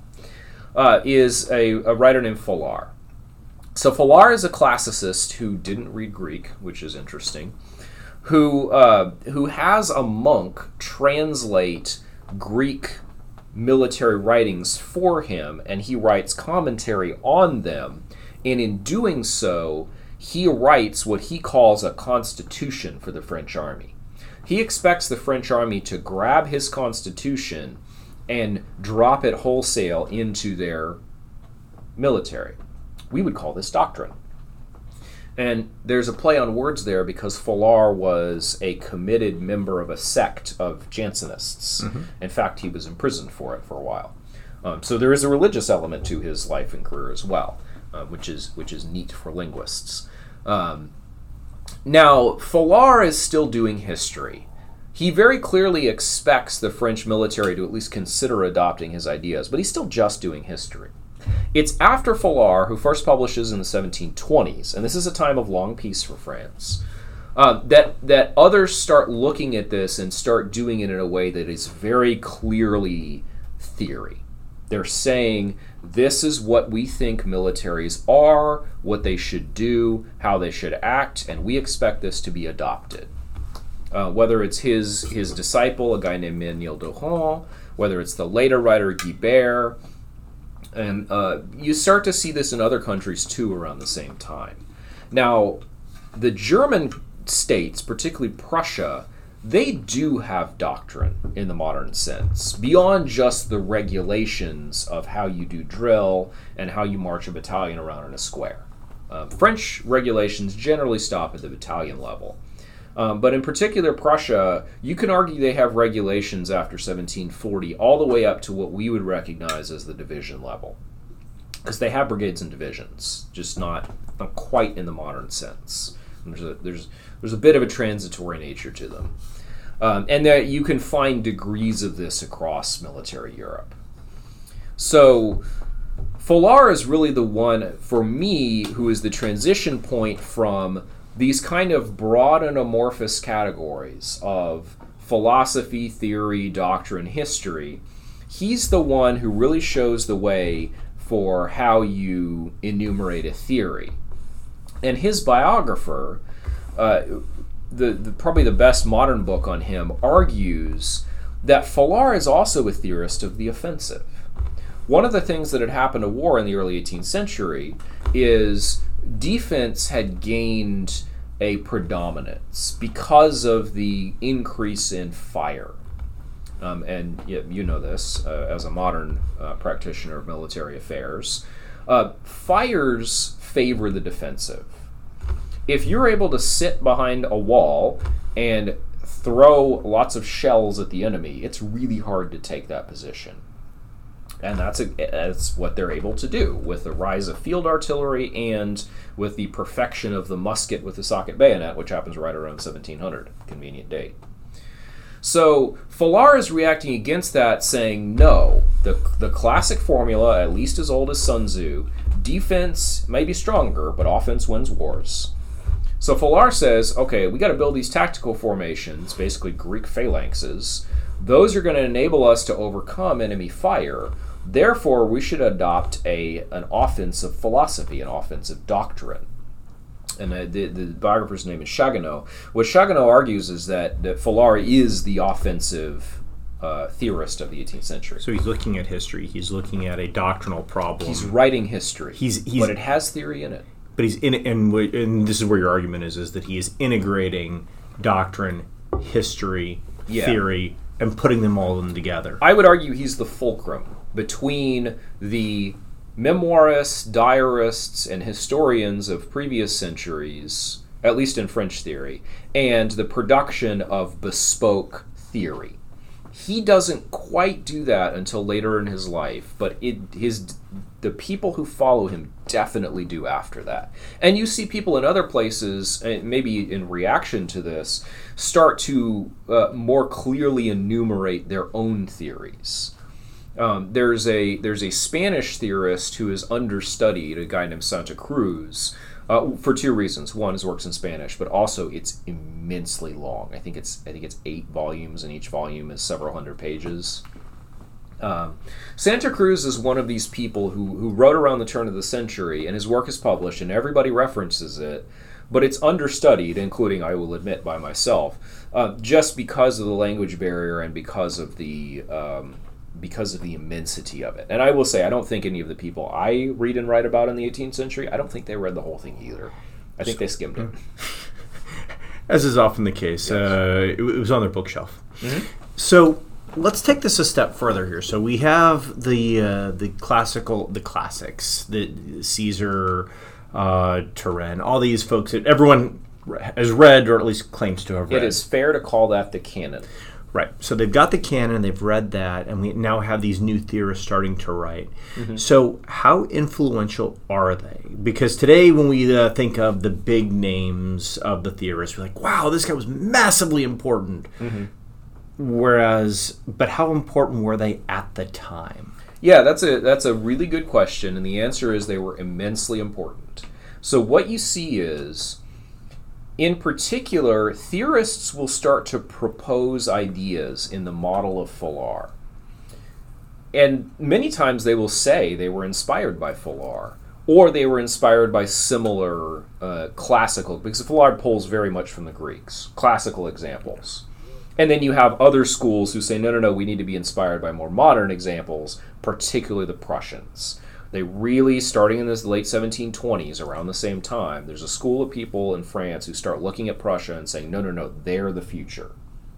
is a writer named Folard. So Folard is a classicist who didn't read Greek, which is interesting, who has a monk translate Greek military writings for him, and he writes commentary on them, and in doing so, he writes what he calls a constitution for the French army. He expects the French army to grab his constitution and drop it wholesale into their military. We would call this doctrine. And there's a play on words there because Folard was a committed member of a sect of Jansenists. Mm-hmm. In fact, he was imprisoned for it for a while. So there is a religious element to his life and career as well, which is neat for linguists. Now, Folard is still doing history. He very clearly expects the French military to at least consider adopting his ideas, but he's still just doing history. It's after Folard, who first publishes in the 1720s, and this is a time of long peace for France, that others start looking at this and start doing it in a way that is very clearly theory. They're saying, this is what we think militaries are, what they should do, how they should act, and we expect this to be adopted. Whether it's his disciple, a guy named Ménil d'Oran, whether it's the later writer Guibert, and you start to see this in other countries too around the same time. Now, the German states, particularly Prussia, they do have doctrine in the modern sense, beyond just the regulations of how you do drill and how you march a battalion around in a square. French regulations generally stop at the battalion level. But in particular, Prussia, you can argue they have regulations after 1740 all the way up to what we would recognize as the division level. Because they have brigades and divisions, just not quite in the modern sense. There's a bit of a transitory nature to them. And that you can find degrees of this across military Europe. So Folard is really the one, for me, who is the transition point from these kind of broad and amorphous categories of philosophy, theory, doctrine, history. He's the one who really shows the way for how you enumerate a theory. And his biographer, probably the best modern book on him, argues that Fallar is also a theorist of the offensive. One of the things that had happened to war in the early 18th century is defense had gained a predominance because of the increase in fire. And you know this as a modern practitioner of military affairs. Fires favor the defensive. If you're able to sit behind a wall and throw lots of shells at the enemy, it's really hard to take that position. And that's what they're able to do with the rise of field artillery and with the perfection of the musket with the socket bayonet, which happens right around 1700, convenient date. So Fallar is reacting against that, saying, no, the classic formula, at least as old as Sun Tzu, defense may be stronger, but offense wins wars. So Fallar says, okay, we got to build these tactical formations, basically Greek phalanxes. Those are going to enable us to overcome enemy fire. Therefore, we should adopt an offensive philosophy, an offensive doctrine. And the biographer's name is Chaganow. What Chaganow argues is that Fallar is the offensive theorist of the 18th century. So he's looking at history. He's looking at a doctrinal problem. He's writing history, but it has theory in it. But he's in, and this is where your argument is that he is integrating doctrine, history, theory, and putting them all together. I would argue he's the fulcrum between the memoirists, diarists, and historians of previous centuries, at least in French theory, and the production of bespoke theory. He doesn't quite do that until later in his life, but the people who follow him definitely do after that. And you see people in other places, maybe in reaction to this, start to more clearly enumerate their own theories. There's a Spanish theorist who is understudied, a guy named Santa Cruz, for two reasons. One, his work's in Spanish, but also it's immensely long. I think it's 8 volumes, and each volume is several hundred pages. Santa Cruz is one of these people who wrote around the turn of the century, and his work is published, and everybody references it, but it's understudied, including, I will admit, by myself, just because of the language barrier and because of the immensity of it. And I will say, I don't think any of the people I read and write about in the 18th century, I don't think they read the whole thing either. I think they skimmed it. As is often the case. Yes. It was on their bookshelf. Mm-hmm. So let's take this a step further here. So we have the classics, the Caesar, Turenne, all these folks that everyone has read, or at least claims to have read. It is fair to call that the canon. Right. So they've got the canon, they've read that, and we now have these new theorists starting to write. Mm-hmm. So how influential are they? Because today when we think of the big names of the theorists, we're like, wow, this guy was massively important. Mm-hmm. But how important were they at the time? Yeah, that's a really good question, and the answer is they were immensely important. So what you see is, in particular, theorists will start to propose ideas in the model of Fallar. And many times they will say they were inspired by Fallar, or they were inspired by similar classical, because Fallar pulls very much from the Greeks, classical examples. And then you have other schools who say, no, we need to be inspired by more modern examples, particularly the Prussians. They really, starting in the late 1720s, around the same time, there's a school of people in France who start looking at Prussia and saying, no, they're the future.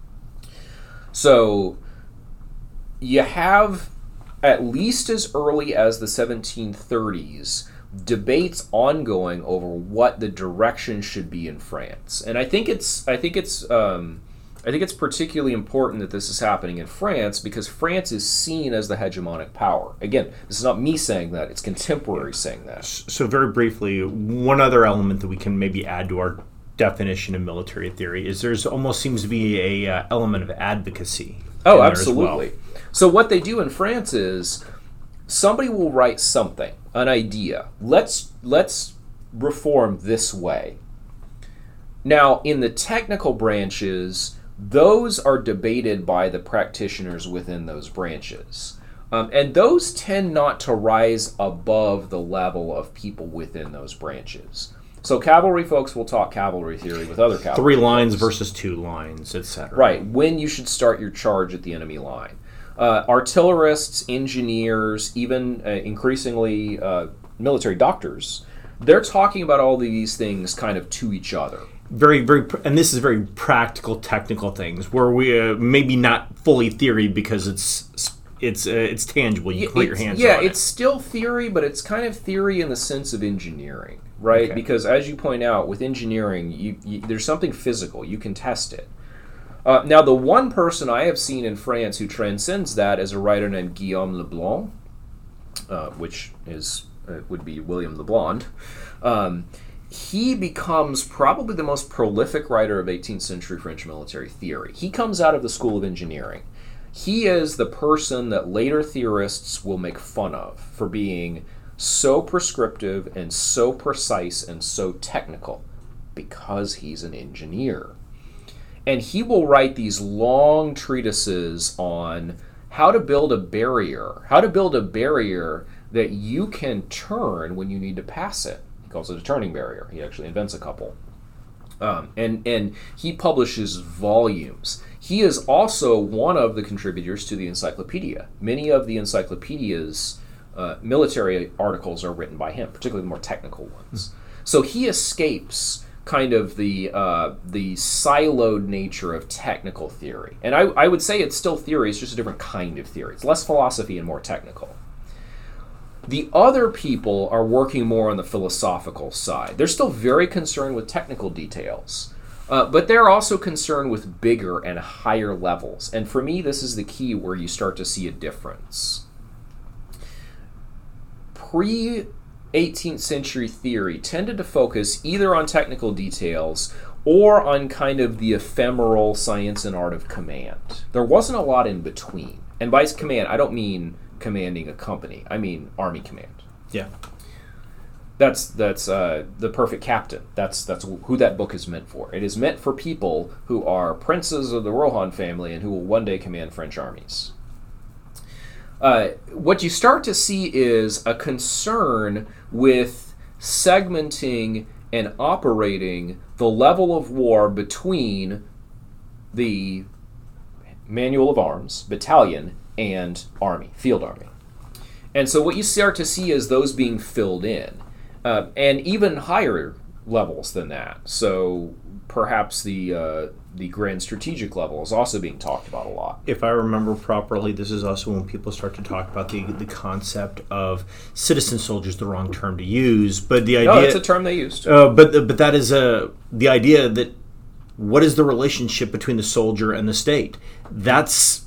So you have, at least as early as the 1730s, debates ongoing over what the direction should be in France. And I think it's particularly important that this is happening in France because France is seen as the hegemonic power. Again, this is not me saying that, it's contemporaries saying that. So very briefly, one other element that we can maybe add to our definition of military theory is there's almost seems to be a element of advocacy. Oh, absolutely. Well. So what they do in France is somebody will write something, an idea. Let's reform this way. Now, in the technical branches, those are debated by the practitioners within those branches. And those tend not to rise above the level of people within those branches. So cavalry folks will talk cavalry theory with other cavalry 3 lines folks. versus 2 lines, etc. Right, when you should start your charge at the enemy line. Artillerists, engineers, even increasingly military doctors, they're talking about all these things kind of to each other. And this is very practical, technical things where we maybe not fully theory because it's tangible. You can put your hands on it. It's still theory, but it's kind of theory in the sense of engineering, right? Okay. Because as you point out, with engineering, there's something physical. You can test it. Now, the one person I have seen in France who transcends that is a writer named Guillaume Leblanc, which would be William the Blonde. He becomes probably the most prolific writer of 18th century French military theory. He comes out of the School of Engineering. He is the person that later theorists will make fun of for being so prescriptive and so precise and so technical because he's an engineer. And he will write these long treatises on how to build a barrier that you can turn when you need to pass it. He calls it a turning barrier. He actually invents a couple. And he publishes volumes. He is also one of the contributors to the encyclopedia. Many of the encyclopedia's military articles are written by him, particularly the more technical ones. So he escapes kind of the siloed nature of technical theory. And I would say it's still theory, it's just a different kind of theory. It's less philosophy and more technical. The other people are working more on the philosophical side. They're still very concerned with technical details, but they're also concerned with bigger and higher levels. And for me, this is the key where you start to see a difference. Pre-18th century theory tended to focus either on technical details or on kind of the ephemeral science and art of command. There wasn't a lot in between. And by command, I don't mean commanding a company. I mean army command. Yeah. That's the perfect captain. That's who that book is meant for. It is meant for people who are princes of the Rohan family and who will one day command French armies. What you start to see is a concern with segmenting and operating the level of war between the manual of arms, battalion, and army, field army. And so what you start to see is those being filled in, and even higher levels than that. So perhaps the grand strategic level is also being talked about a lot. If I remember properly, this is also when people start to talk about the concept of citizen soldiers, the wrong term to use, but the idea... No, it's a term they used. But that is the idea that what is the relationship between the soldier and the state? That's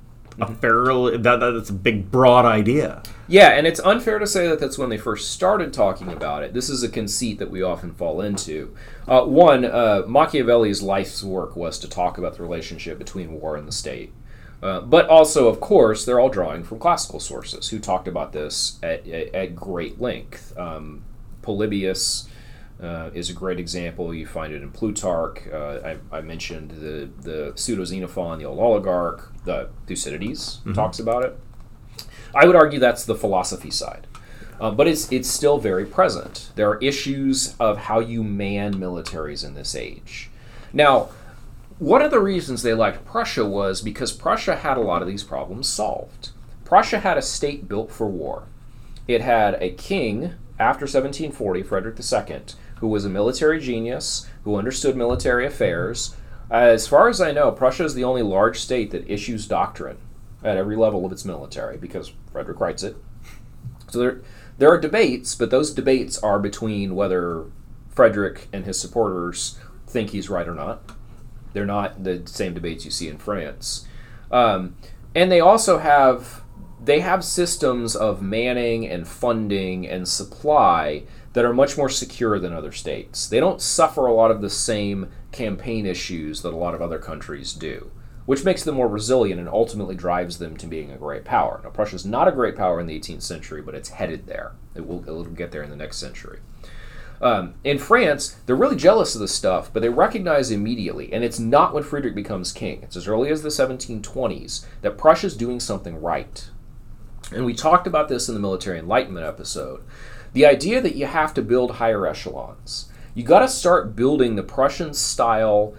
that's a big, broad idea. Yeah, and it's unfair to say that that's when they first started talking about it. This is a conceit that we often fall into. Machiavelli's life's work was to talk about the relationship between war and the state. But also, of course, they're all drawing from classical sources who talked about this at great length. Polybius is a great example. You find it in Plutarch. I mentioned the pseudo-Xenophon, the old oligarch. The Thucydides talks about it. I would argue that's the philosophy side. But it's still very present. There are issues of how you man militaries in this age. Now, one of the reasons they liked Prussia was because Prussia had a lot of these problems solved. Prussia had a state built for war. It had a king, after 1740, Frederick II, who was a military genius, who understood military affairs. As far as I know, Prussia is the only large state that issues doctrine at every level of its military, because Frederick writes it. So there are debates, but those debates are between whether Frederick and his supporters think he's right or not. They're not the same debates you see in France. And they also have systems of manning and funding and supply that are much more secure than other states. They don't suffer a lot of the same campaign issues that a lot of other countries do, which makes them more resilient and ultimately drives them to being a great power. Now, Prussia's not a great power in the 18th century, but it's headed there. It'll get there in the next century. In France, they're really jealous of this stuff, but they recognize immediately, and it's not when Friedrich becomes king. It's as early as the 1720s that Prussia's doing something right. And we talked about this in the Military Enlightenment episode. The idea that you have to build higher echelons. You got to start building the Prussian-style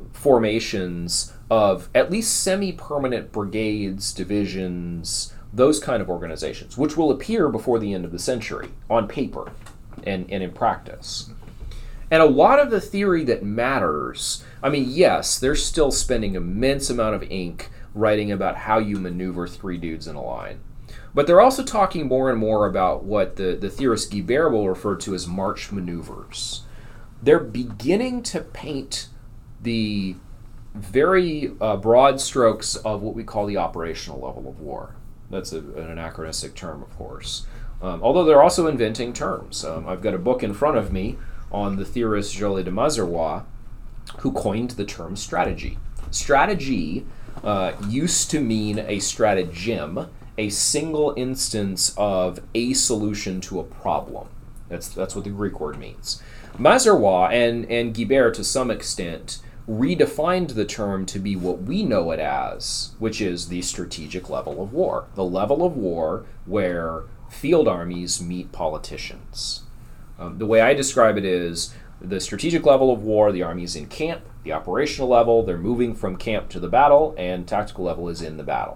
formations of at least semi-permanent brigades, divisions, those kind of organizations, which will appear before the end of the century on paper and in practice. And a lot of the theory that matters, I mean, yes, they're still spending immense amount of ink writing about how you maneuver three dudes in a line. But they're also talking more and more about what the theorist Guibert will refer to as march maneuvers. They're beginning to paint the very broad strokes of what we call the operational level of war. That's an anachronistic term, of course. Although they're also inventing terms. I've got a book in front of me on the theorist Joly de Mazeroy, who coined the term strategy. Strategy used to mean a stratagem, a single instance of a solution to a problem. That's what the Greek word means. Mazeroy and Guibert, to some extent, redefined the term to be what we know it as, which is the strategic level of war. The level of war where field armies meet politicians. The way I describe it is the strategic level of war, the army's in camp. The operational level, they're moving from camp to the battle, and tactical level is in the battle.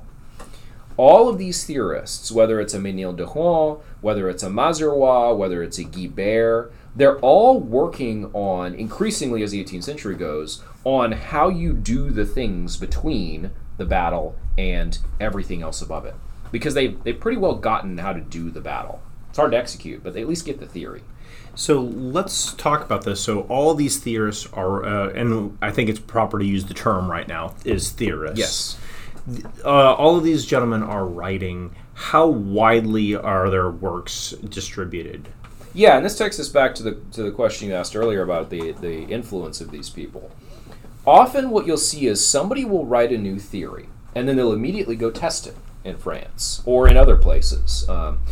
All of these theorists, whether it's a Ménil-Dérault, whether it's a Mazeroy, whether it's a Guibert, they're all working on, increasingly as the 18th century goes, on how you do the things between the battle and everything else above it. Because they've pretty well gotten how to do the battle. It's hard to execute, but they at least get the theory. So let's talk about this. So all these theorists are, and I think it's proper to use the term right now, is theorists. Yes. All of these gentlemen are writing. How widely are their works distributed? Yeah, and this takes us back to the question you asked earlier about the influence of these people. Often what you'll see is somebody will write a new theory, and then they'll immediately go test it in France or in other places.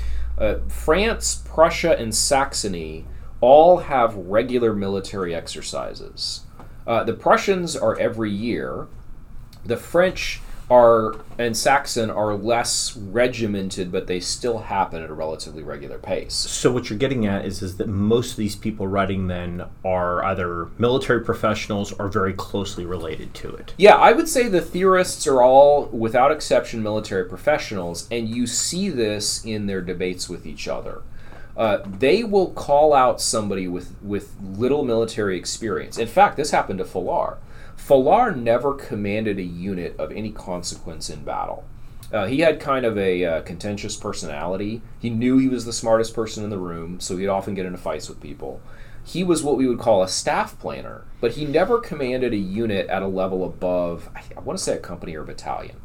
France, Prussia, and Saxony all have regular military exercises. The Prussians are every year. The French and Saxon are less regimented, but they still happen at a relatively regular pace. So what you're getting at is that most of these people writing then are either military professionals or very closely related to it. Yeah, I would say the theorists are all, without exception, military professionals, and you see this in their debates with each other. They will call out somebody with little military experience. In fact, this happened to Foulard. Foulard never commanded a unit of any consequence in battle. He had kind of a contentious personality. He knew he was the smartest person in the room, so he'd often get into fights with people. He was what we would call a staff planner, but he never commanded a unit at a level above, I want to say a company or a battalion.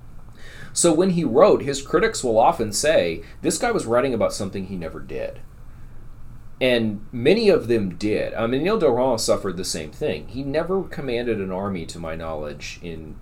So when he wrote, his critics will often say, this guy was writing about something he never did. And many of them did. Ménil-Dérault suffered the same thing. He never commanded an army, to my knowledge,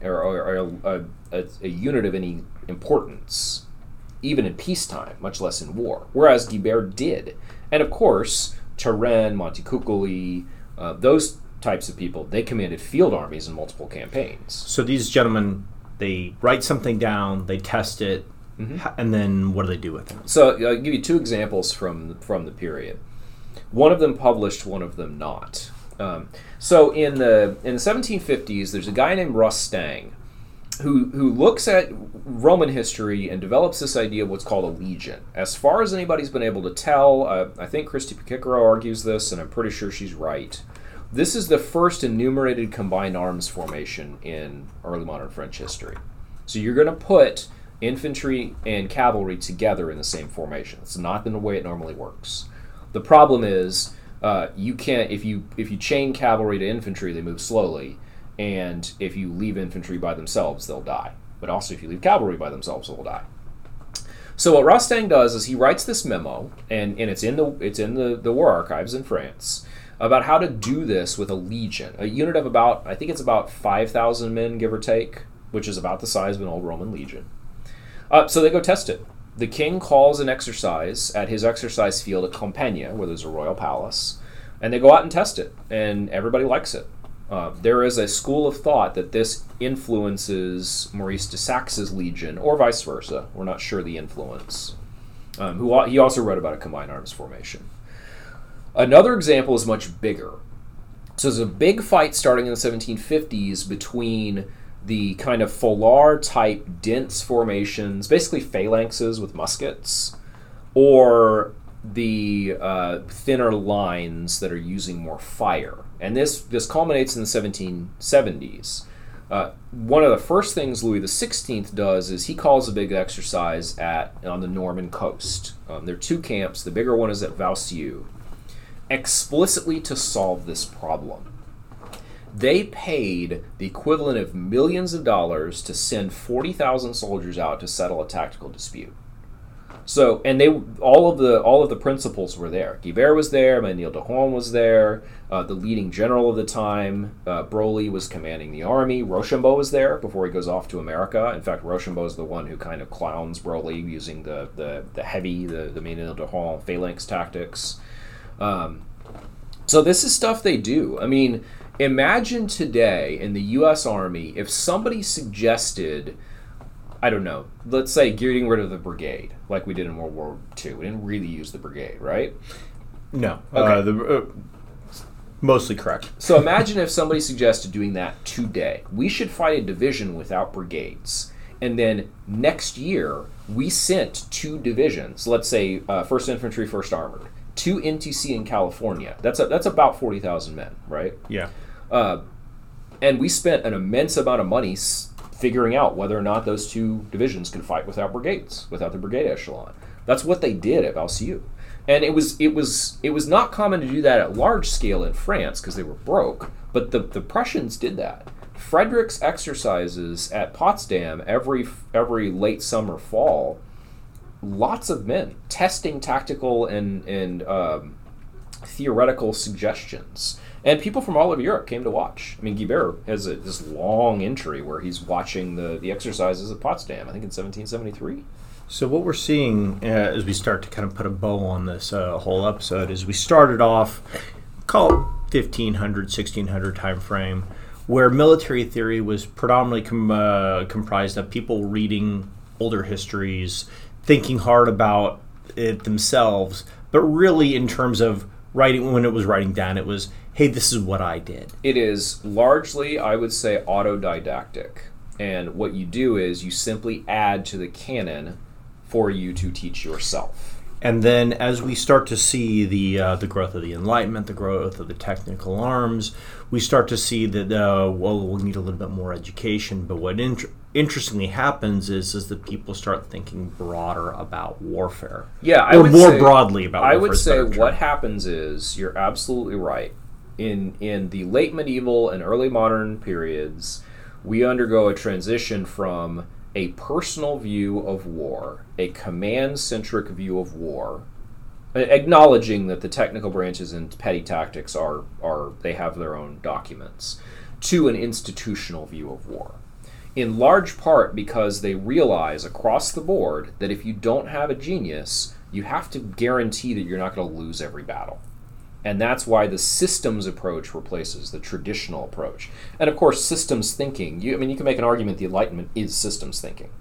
or a unit of any importance, even in peacetime, much less in war. Whereas Guibert did. And of course, Turenne, Montecuccoli, those types of people, they commanded field armies in multiple campaigns. So these gentlemen, they write something down, they test it, and then what do they do with it? So I'll give you two examples from the period. One of them published, one of them not. So in the 1750s, there's a guy named Rostaing who looks at Roman history and develops this idea of what's called a legion. As far as anybody's been able to tell, I think Christy Picicero argues this, and I'm pretty sure she's right. This is the first enumerated combined arms formation in early modern French history. So you're going to put infantry and cavalry together in the same formation. It's not the way it normally works. The problem is you can't if you chain cavalry to infantry, they move slowly, and if you leave infantry by themselves, they'll die. But also, if you leave cavalry by themselves, they'll die. So what Rostaing does is he writes this memo, and it's in the war archives in France, about how to do this with a legion, a unit of about, I think it's about 5,000 men, give or take, which is about the size of an old Roman legion. So they go test it. The king calls an exercise at his exercise field at Compiègne, where there's a royal palace, and they go out and test it, and everybody likes it. There is a school of thought that this influences Maurice de Sax's legion, or vice versa. We're not sure the influence. He also wrote about a combined arms formation. Another example is much bigger. So there's a big fight starting in the 1750s between the kind of foulard-type dense formations, basically phalanxes with muskets, or the thinner lines that are using more fire. And this culminates in the 1770s. One of the first things Louis XVI does is he calls a big exercise on the Norman coast. There are two camps. The bigger one is at Valsieux, explicitly to solve this problem. They paid the equivalent of millions of dollars to send 40,000 soldiers out to settle a tactical dispute. So, and all of the principals were there. Guibert was there, Menil de Horn was there, the leading general of the time, Broglie was commanding the army, Rochambeau was there before he goes off to America. In fact, Rochambeau is the one who kind of clowns Broglie using the Menil de Horn phalanx tactics. So this is stuff they do. I mean, imagine today in the U.S. Army if somebody suggested, I don't know, let's say getting rid of the brigade, like we did in World War II. We didn't really use the brigade, right? No. Okay. Mostly correct. So imagine if somebody suggested doing that today. We should fight a division without brigades. And then next year, we sent 2 divisions, let's say 1st Infantry, 1st Armored, to NTC in California. That's about 40,000 men, right? Yeah. And we spent an immense amount of money figuring out whether or not those 2 divisions could fight without brigades, without the brigade echelon. That's what they did at Valsieux. And it was not common to do that at large scale in France because they were broke, but the Prussians did that. Frederick's exercises at Potsdam every late summer, fall, lots of men testing tactical and theoretical suggestions. And people from all over Europe came to watch. I mean, Guibert has this long entry where he's watching the exercises at Potsdam, I think in 1773. So what we're seeing as we start to kind of put a bow on this whole episode is we started off, call it 1500, 1600 time frame, where military theory was predominantly comprised of people reading older histories, thinking hard about it themselves, but really in terms of writing, when it was writing down, it was, hey, this is what I did. It is largely, I would say, autodidactic. And what you do is you simply add to the canon for you to teach yourself. And then as we start to see the growth of the Enlightenment, the growth of the technical arms, we start to see that, we'll need a little bit more education. But what interestingly happens is that people start thinking broader about warfare. Yeah, or more broadly about warfare. I would say what happens is, you're absolutely right. In the late medieval and early modern periods, we undergo a transition from a personal view of war, a command-centric view of war, acknowledging that the technical branches and petty tactics they have their own documents, to an institutional view of war. In large part because they realize across the board that if you don't have a genius, you have to guarantee that you're not going to lose every battle. And that's why the systems approach replaces the traditional approach. And of course, systems thinking, you can make an argument the Enlightenment is systems thinking.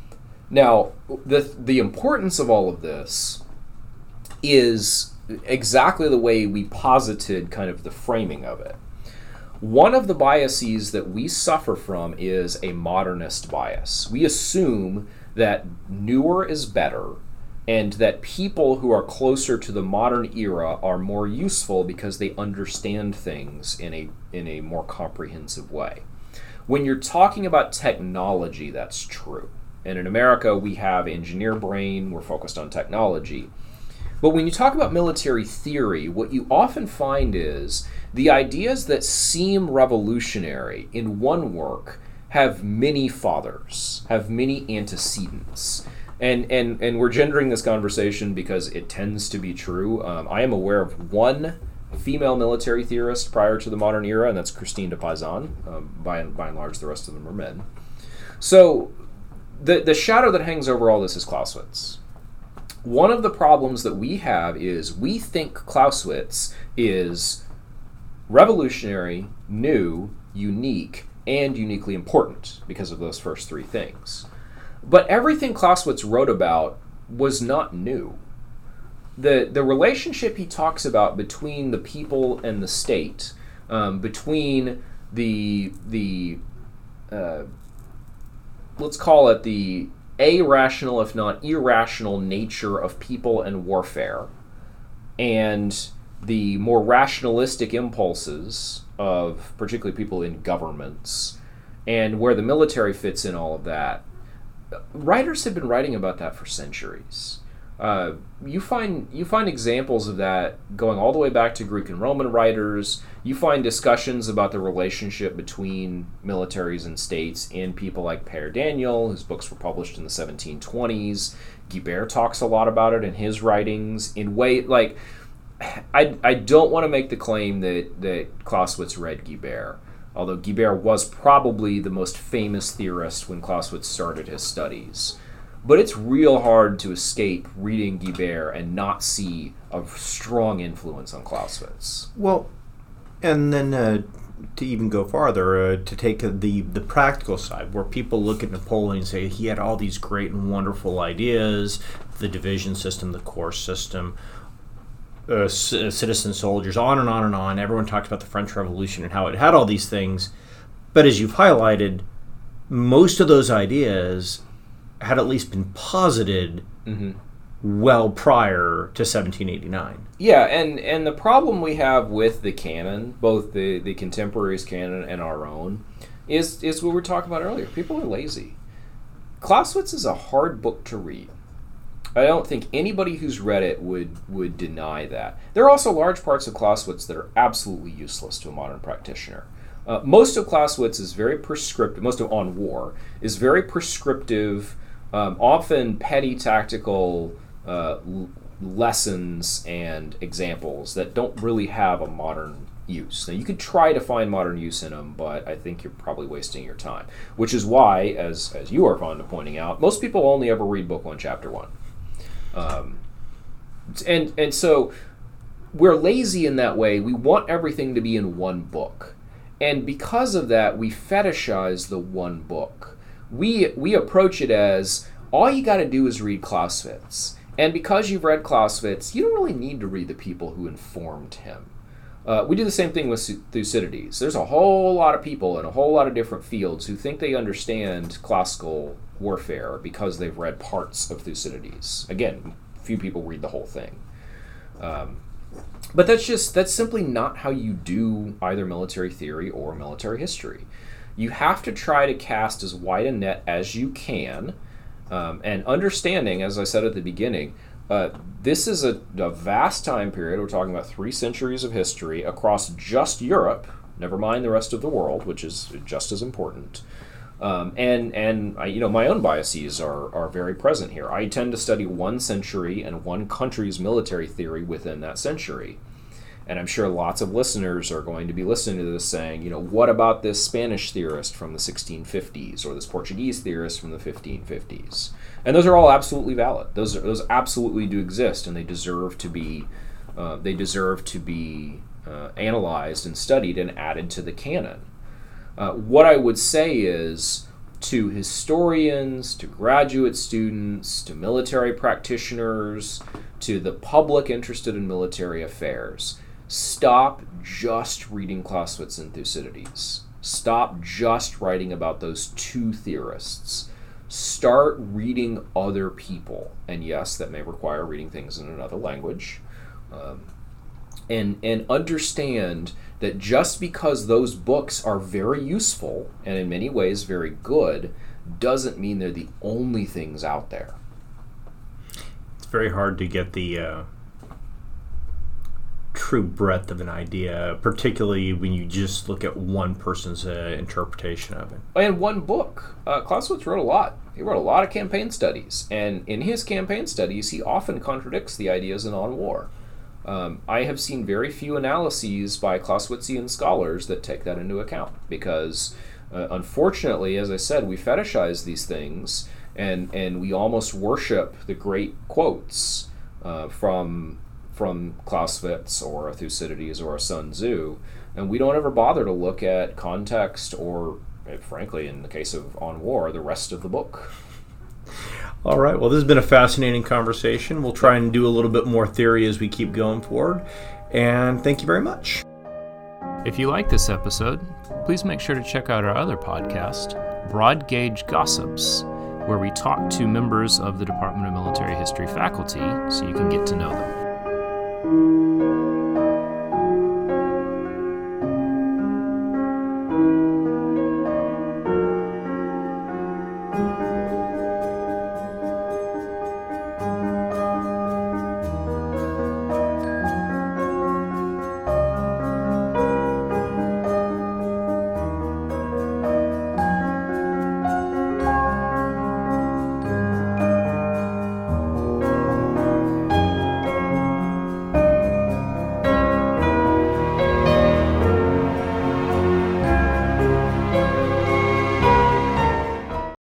Now, the importance of all of this is exactly the way we posited kind of the framing of it. One of the biases that we suffer from is a modernist bias. We assume that newer is better, and that people who are closer to the modern era are more useful because they understand things in a more comprehensive way. When you're talking about technology, that's true. And in America, we have engineer brain, we're focused on technology. But when you talk about military theory, what you often find is the ideas that seem revolutionary in one work have many fathers, have many antecedents. And we're gendering this conversation because it tends to be true. I am aware of one female military theorist prior to the modern era, and that's Christine de Pizan. By and large, the rest of them are men. So the shadow that hangs over all this is Clausewitz. One of the problems that we have is we think Clausewitz is revolutionary, new, unique, and uniquely important because of those first 3 things. But everything Clausewitz wrote about was not new. the relationship he talks about between the people and the state, between the let's call it the irrational, if not irrational, nature of people and warfare, and the more rationalistic impulses of particularly people in governments, and where the military fits in all of that. Writers have been writing about that for centuries. You find examples of that going all the way back to Greek and Roman writers. You find discussions about the relationship between militaries and states in people like Père Daniel, whose books were published in the 1720s. Guibert talks a lot about it in his writings. In way like, I don't want to make the claim that Clausewitz read Guibert, although Guibert was probably the most famous theorist when Clausewitz started his studies. But it's real hard to escape reading Guibert and not see a strong influence on Clausewitz. Well, and then to even go farther, to take the practical side, where people look at Napoleon and say he had all these great and wonderful ideas, the division system, the corps system, citizen soldiers, on and on and on. Everyone talked about the French Revolution and how it had all these things. But as you've highlighted, most of those ideas had at least been posited well prior to 1789. Yeah, and the problem we have with the canon, both the contemporaries canon and our own, is what we were talking about earlier. People are lazy. Clausewitz is a hard book to read. I don't think anybody who's read it would deny that. There are also large parts of Clausewitz that are absolutely useless to a modern practitioner. Most of Clausewitz is very prescriptive. Most of On War is very prescriptive, often petty tactical lessons and examples that don't really have a modern use. Now, you could try to find modern use in them, but I think you're probably wasting your time. Which is why, as you are fond of pointing out, most people only ever read Book 1, Chapter 1. And so we're lazy in that way. We want everything to be in one book. And because of that, we fetishize the one book. We approach it as, all you got to do is read Clausewitz. And because you've read Clausewitz, you don't really need to read the people who informed him. We do the same thing with Thucydides. There's a whole lot of people in a whole lot of different fields who think they understand classical warfare because they've read parts of Thucydides. Again, few people read the whole thing. But that's simply not how you do either military theory or military history. You have to try to cast as wide a net as you can, and understanding, as I said at the beginning, this is a vast time period. We're talking about 3 centuries of history across just Europe, never mind the rest of the world, which is just as important. And I, my own biases are very present here. I tend to study one century and one country's military theory within that century. And I'm sure lots of listeners are going to be listening to this saying, what about this Spanish theorist from the 1650s or this Portuguese theorist from the 1550s? And those are all absolutely valid. Those absolutely do exist, and they deserve to be analyzed and studied and added to the canon. What I would say is, to historians, to graduate students, to military practitioners, to the public interested in military affairs, stop just reading Clausewitz and Thucydides. Stop just writing about those 2 theorists. Start reading other people. And yes, that may require reading things in another language. And understand that just because those books are very useful and in many ways very good doesn't mean they're the only things out there. It's very hard to get the true breadth of an idea, particularly when you just look at one person's interpretation of it. And one book. Clausewitz wrote a lot. He wrote a lot of campaign studies. And in his campaign studies, he often contradicts the ideas in On War. I have seen very few analyses by Clausewitzian scholars that take that into account because, unfortunately, as I said, we fetishize these things and we almost worship the great quotes from Clausewitz or a Thucydides or a Sun Tzu, and we don't ever bother to look at context or, frankly, in the case of On War, the rest of the book. All right. Well, this has been a fascinating conversation. We'll try and do a little bit more theory as we keep going forward. And thank you very much. If you like this episode, please make sure to check out our other podcast, Broad Gauge Gossips, where we talk to members of the Department of Military History faculty so you can get to know them.